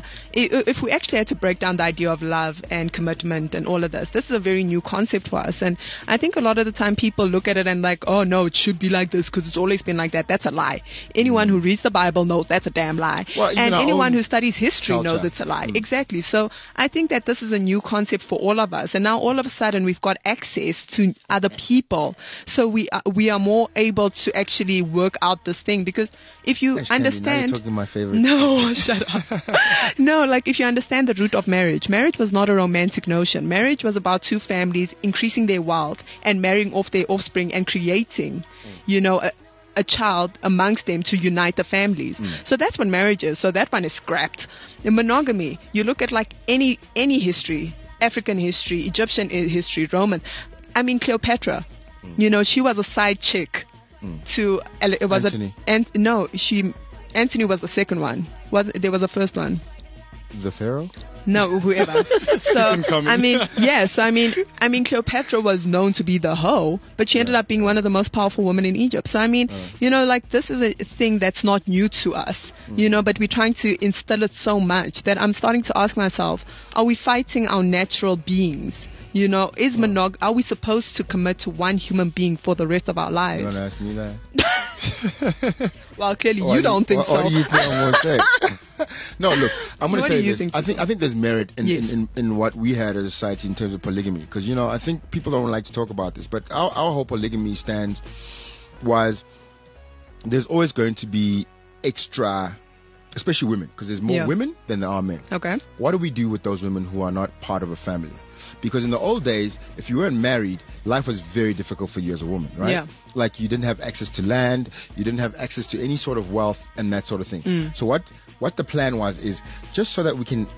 if we actually had to break down the idea of love and commitment and all of this is a very new concept for us. And I think a lot of the time people look at it and like, oh no, it should be like this because it's always been like that. That's a lie. Anyone who reads the Bible knows that's a damn lie. Well, and anyone who studies history knows it's a lie. Exactly. So I think that this is a new concept for all of us. And now all of a sudden we've got access to other people. So we are more able to actually work out this thing, because if you understand. Now you're talking my favorite. No, shut up. No, like if you understand the root of marriage was not a romantic notion. Marriage was about 2 families increasing their wealth and marrying off their offspring and creating, a child amongst them to unite the families. So that's what marriage is. So that one is scrapped. In monogamy, you look at like any history, African history, Egyptian history, Roman. Cleopatra, she was a side chick to Antony. Antony was the second one. There was a first one. The pharaoh? No, whoever. So I mean, Cleopatra was known to be the hoe, but she ended up being one of the most powerful women in Egypt. So I mean, this is a thing that's not new to us, but we're trying to instill it so much that I'm starting to ask myself, are we fighting our natural beings? Are we supposed to commit to one human being for the rest of our lives? You want to ask me that? Well, clearly you don't think so. What do you think I'm going to say? No, look, I'm going to say this. I think there's merit in what we had as a society in terms of polygamy. Because, I think people don't like to talk about this. But our whole polygamy stance was there's always going to be extra, especially women. Because there's more women than there are men. Okay. What do we do with those women who are not part of a family? Because in the old days, if you weren't married, life was very difficult for you as a woman, right? Yeah. Like you didn't have access to land, you didn't have access to any sort of wealth and that sort of thing. So what the plan was is just so that we can,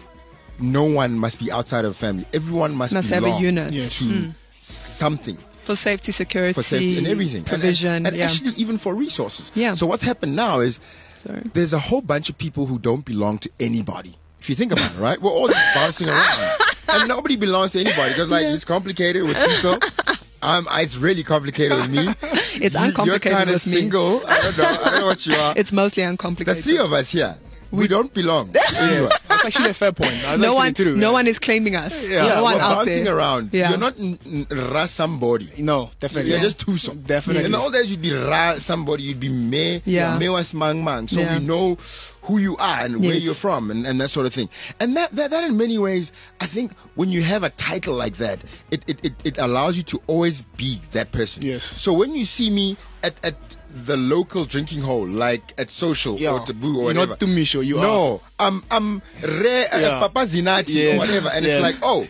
no one must be outside of a family. Everyone must have a unit to something. For safety, security, and everything. Provision. And actually even for resources. Yeah. So what's happened now is there's a whole bunch of people who don't belong to anybody. If you think about it, right? We're all just bouncing around. And nobody belongs to anybody because it's complicated with people. It's really complicated with me. It's uncomplicated You're kind of with me. single. I don't know what you are. It's mostly uncomplicated. The three of us here, we don't belong. Yes. That's actually a fair point. No one is claiming us. No one we're out bouncing there. around. Yeah. You're not somebody. No, definitely. You're just two. Definitely. In the old days, you'd be somebody. You'd be me. Me was mang. So we know who you are and where you're from and that sort of thing. And that in many ways, I think when you have a title like that, it allows you to always be that person. Yes. So when you see me at the local drinking hole, like at Social or Taboo or whatever. You're not Tumisho, you are. No, I'm Papa Zinati or whatever. And it's like, oh,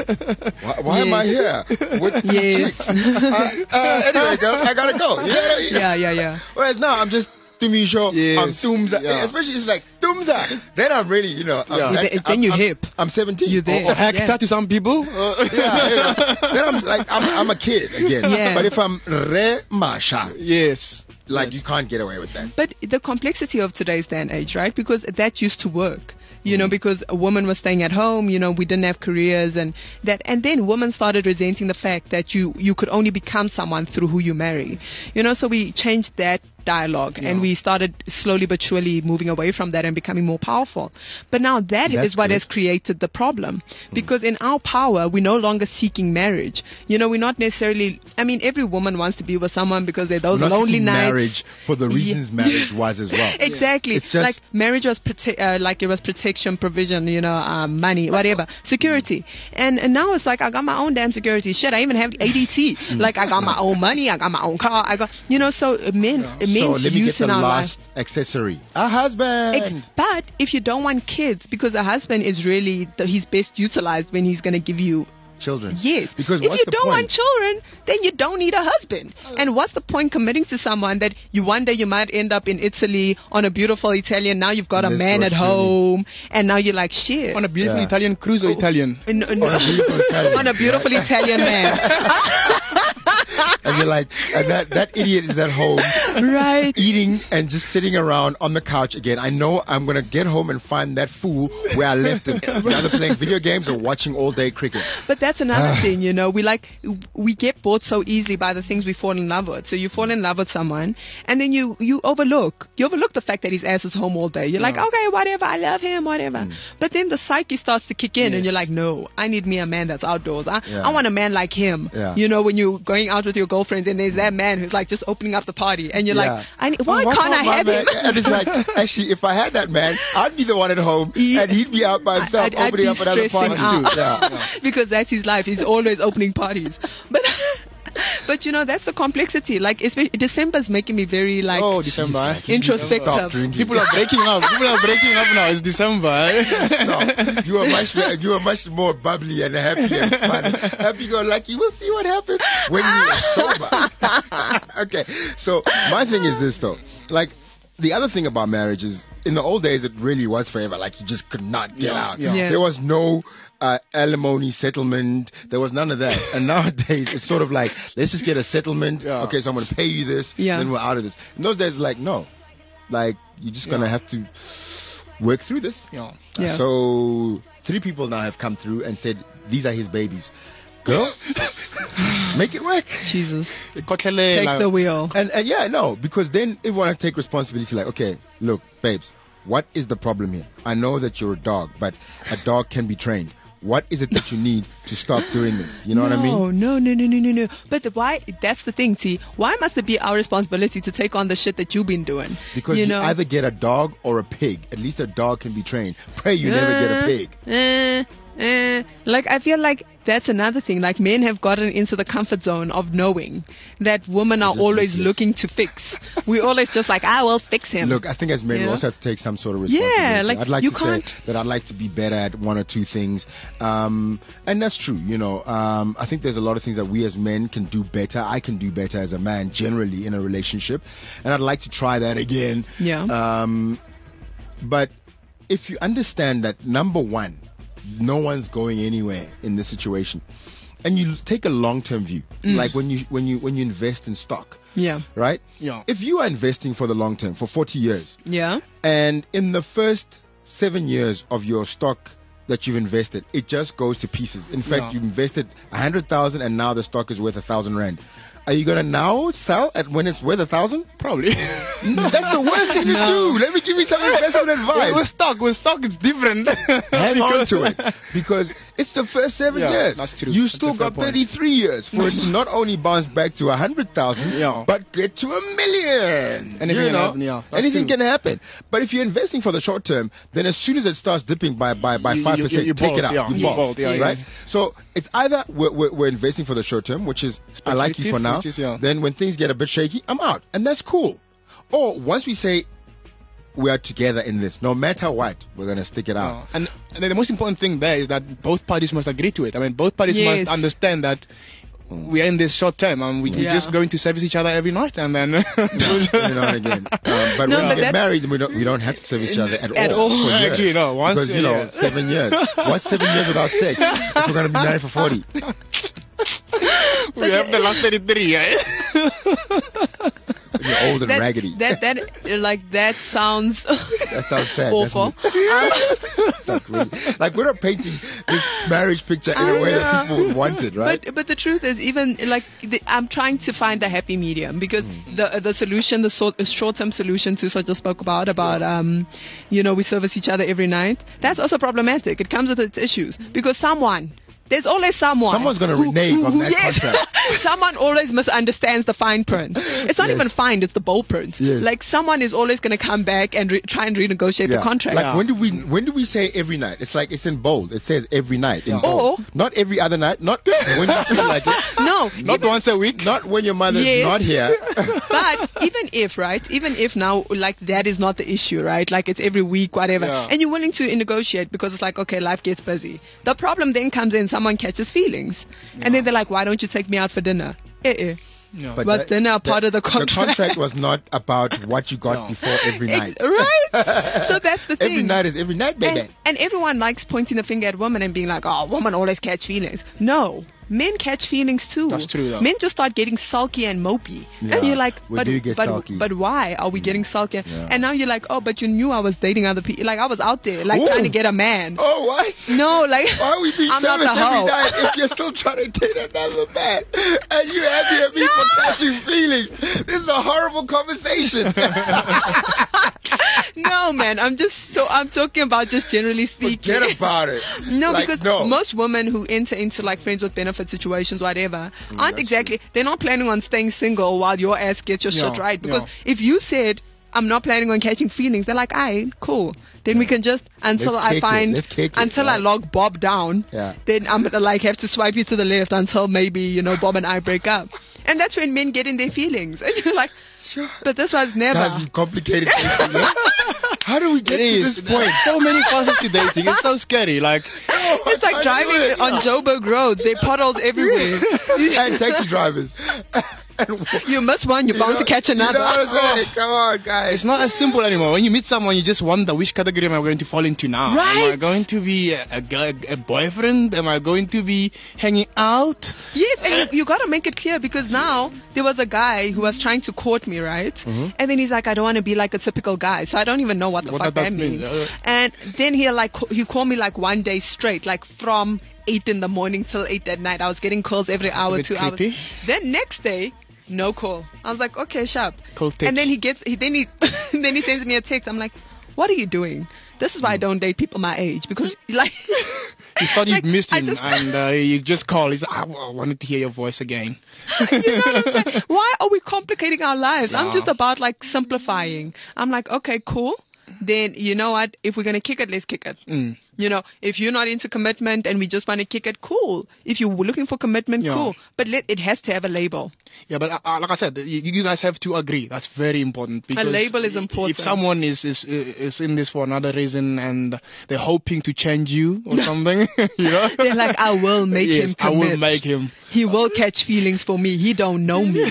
why am I here with chicks? Anyway, girls, I gotta go. You know what I mean? Yeah. Whereas now I'm just Tumisho, I'm Yes. Tumza. Yeah. Especially it's like Tumza. Then I'm really, Then you're hip. I'm 17. You're there. Or Hector to some people. Then I'm like, I'm a kid again. Yeah. But if I'm Re Masha, Yes. you can't get away with that. But the complexity of today's day and age, right? Because that used to work. Because a woman was staying at home, we didn't have careers and then women started resenting the fact that you could only become someone through who you marry. So we changed that dialogue and we started slowly but surely moving away from that and becoming more powerful. But now that's is what has created the problem, because in our power, we're no longer seeking marriage. We're not necessarily, every woman wants to be with someone because they're those lonely nights. Marriage for the reasons marriage was as well. Exactly. It's just like marriage was it was protection, provision, money, whatever, security. And now it's like I got my own damn security. Shit, I even have ADT. Like I got my own money, I got my own car. I got so so let me get the last accessory. A husband. But if you don't want kids, because a husband is really he's best utilized when he's going to give you children. Yes. Because if you don't want children, then you don't need a husband. And what's the point committing to someone that one day you might end up in Italy on a beautiful Italian, now you've got a man at home, and now you're like, shit. On a beautiful Italian cruise or Italian? On a beautiful Italian man. And you're like, and that idiot is at home, right, eating and just sitting around on the couch again. I know I'm gonna get home and find that fool where I left him, either playing video games or watching all day cricket. But that's another thing, we get bored so easily by the things we fall in love with. So you fall in love with someone, and then you overlook the fact that his ass is home all day. You're like, okay, whatever, I love him, whatever. But then the psyche starts to kick in, and you're like, no, I need me a man that's outdoors. I want a man like him. When you're going out with your girlfriends and there's that man who's like just opening up the party, and you're like, why can't I have him? And it's like, actually, if I had that man, I'd be the one at home, and he'd be out by himself opening up another party too. Because that's his life. He's always opening parties. But that's the complexity. Like, December's making me very December, introspective. People are breaking up. Now. It's December. Stop. You are much more bubbly and happy and fun. Happy-go-lucky. We'll see what happens when you are sober. Okay. So my thing is this though. Like, the other thing about marriage is, in the old days, it really was forever. Like, you just could not get out. Yeah. There was no alimony settlement. There was none of that. And nowadays, it's sort of like, let's just get a settlement. Yeah. Okay, so I'm going to pay you this. Then we're out of this. In those days, like, no. Like, you're just going to have to work through this. Yeah. So 3 people now have come through and said these are his babies. Girl, make it work. Jesus. Take the wheel. And yeah, no, because then if you want to take responsibility, like, okay, look, babes, what is the problem here? I know that you're a dog, but a dog can be trained. What is it that you need to stop doing this? You know what I mean? No. But why? That's the thing, T. Why must it be our responsibility to take on the shit that you've been doing? Because you either get a dog or a pig. At least a dog can be trained. Pray you never get a pig. Like, I feel like that's another thing. Like, men have gotten into the comfort zone of knowing that women are always looking to fix. We're always just like, I will fix him. Look, I think as men, we also have to take some sort of responsibility. Yeah, like, I'd like to say that I'd like to be better at 1 or 2 things. And that's true, I think there's a lot of things that we as men can do better. I can do better as a man generally in a relationship. And I'd like to try that again. Yeah. But if you understand that, number one, no one's going anywhere in this situation, and you take a long-term view, like when you invest in stock, right? Yeah. If you are investing for the long term, for 40 years, yeah, and in the first 7 years of your stock that you've invested, it just goes to pieces. In fact, you invested 100,000 and now the stock is worth 1,000 rand. Are you gonna now sell at when it's worth 1,000? Probably. That's the worst thing to do. Let me give you some investment advice. With stock, it's different. Hang on to it, because it's the first 7 years. That's true. You still got 33 years for it to not only bounce back to 100,000, but get to 1 million. Anything can happen. But if you're investing for the short term, then as soon as it starts dipping by 5%, you take it out. You bolt, right? So it's either we're investing for the short term, which is I like you for now. Then when things get a bit shaky, I'm out, and that's cool. Or once we say we are together in this, no matter what, we're gonna stick it out. And the most important thing there is that both parties must agree to it. I mean, both parties must understand that we are in this short term and we're just going to service each other every night, and then every now and again. But when we get married, we don't have to service each other at all. Actually, no. Once, because 7 years. What's 7 years without sex? If we're gonna be married for 40. We have the last 33, You're old and raggedy. That sounds. That sounds sad. Awful. Really. Like, we're not painting this marriage picture in a way that people would want it, right? But the truth is, even I'm trying to find a happy medium, because the solution, the short-term solution Susa just spoke about we service each other every night. That's also problematic. It comes with its issues, because there's always someone. Someone's going to renege on that contract. Someone always misunderstands the fine print. It's not even fine, it's the bold print. Yes. Like, someone is always going to come back and try and renegotiate the contract. Like, when do we say every night? It's like it's in bold. It says every night in bold. Or, not every other night. Not when you feel like it. No. Not once a week. Not when your mother's not here. But even if now, like, that is not the issue, right? Like, it's every week, whatever. Yeah. And you're willing to negotiate because it's like, okay, life gets busy. The problem then comes in, someone catches feelings. And then they're like, why don't you take me out for dinner? No. But dinner part of the contract. The contract was not about what you got before every night. Right? So that's the thing. Every night is every night, baby. And everyone likes pointing the finger at women and being like, oh, women always catch feelings. No. Men catch feelings too. That's true, though. Men just start getting sulky and mopey. Yeah, and you're like, sulky. But why are we getting sulky? Yeah. And now you're like, oh, but you knew I was dating other people. Like, I was out there, like, trying to get a man. Oh, what? No, like, why are we being serviced every night if you're still trying to date another man? And you're happy at me for catching feelings. This is a horrible conversation. No, man, I'm talking about just generally speaking. Forget about it. No, because most women who enter into, like, friends with benefit situations, whatever, aren't exactly, they're not planning on staying single while your ass gets your shit right. Because if you said, I'm not planning on catching feelings, they're like, alright, cool. Then we can just, until I log Bob down, then I'm gonna, like, have to swipe you to the left until maybe, Bob and I break up. And that's when men get in their feelings. And you're like, but this was never. That's complicated. How do we get to this point? So many causes to dating. It's so scary. Like, it's like driving on Joburg roads. There are potholes everywhere. And taxi drivers. You miss one, you're bound to catch another. You know what I'm saying? Come on, guys. It's not as simple anymore. When you meet someone, you just wonder which category am I going to fall into now. Right. Am I going to be a boyfriend? Am I going to be hanging out? Yes, and you got to make it clear, because now there was a guy who was trying to court me, right? Mm-hmm. And then he's like, I don't want to be like a typical guy, so I don't even know what the fuck that means. And then he called me like one day straight, like from 8 in the morning till 8 at night. I was getting calls every hour, 2 hours. Then next day, no call. I was like, okay, sharp. And then then he sends me a text. I'm like, what are you doing? This is why I don't date people my age, because like you thought you'd missed him, and you just called. He's like, I wanted to hear your voice again. You know what I'm saying? Why are we complicating our lives? I'm just about like simplifying. I'm like, okay, cool. Then you know what? If we're gonna kick it, let's kick it. You know, if you're not into commitment and we just want to kick it, cool. If you're looking for commitment, cool. But it has to have a label. Yeah, but like I said, you guys have to agree. That's very important. Because a label is important. If someone is in this for another reason and they're hoping to change you or something, you know? They're like, I will make him commit. I will make him. He will catch feelings for me. He don't know me.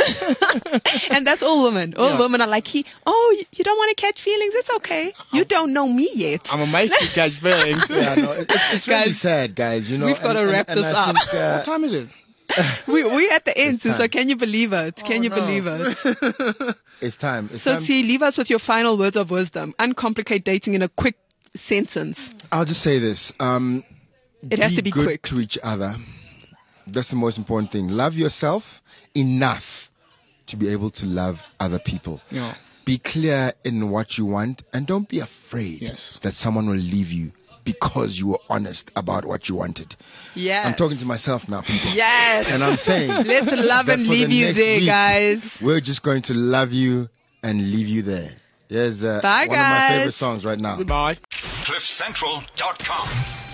And that's all women. All women are like, you don't want to catch feelings? It's okay. You don't know me yet. I'm going to make you catch feelings. Yeah, no, it's really sad, guys. You know, we've got to wrap this up. What time is it? We're at the end, so can you believe it? Can you believe it? It's time. T, leave us with your final words of wisdom. Uncomplicate dating in a quick sentence. I'll just say this. It has to be good quick. To each other. That's the most important thing. Love yourself enough to be able to love other people. Yeah. Be clear in what you want, and don't be afraid that someone will leave you because you were honest about what you wanted. Yes. I'm talking to myself now, people. Yes. And I'm saying, let's love and leave you there, guys. We're just going to love you and leave you there. There's Bye, one guys. of my favorite songs right now. Goodbye. CliffCentral.com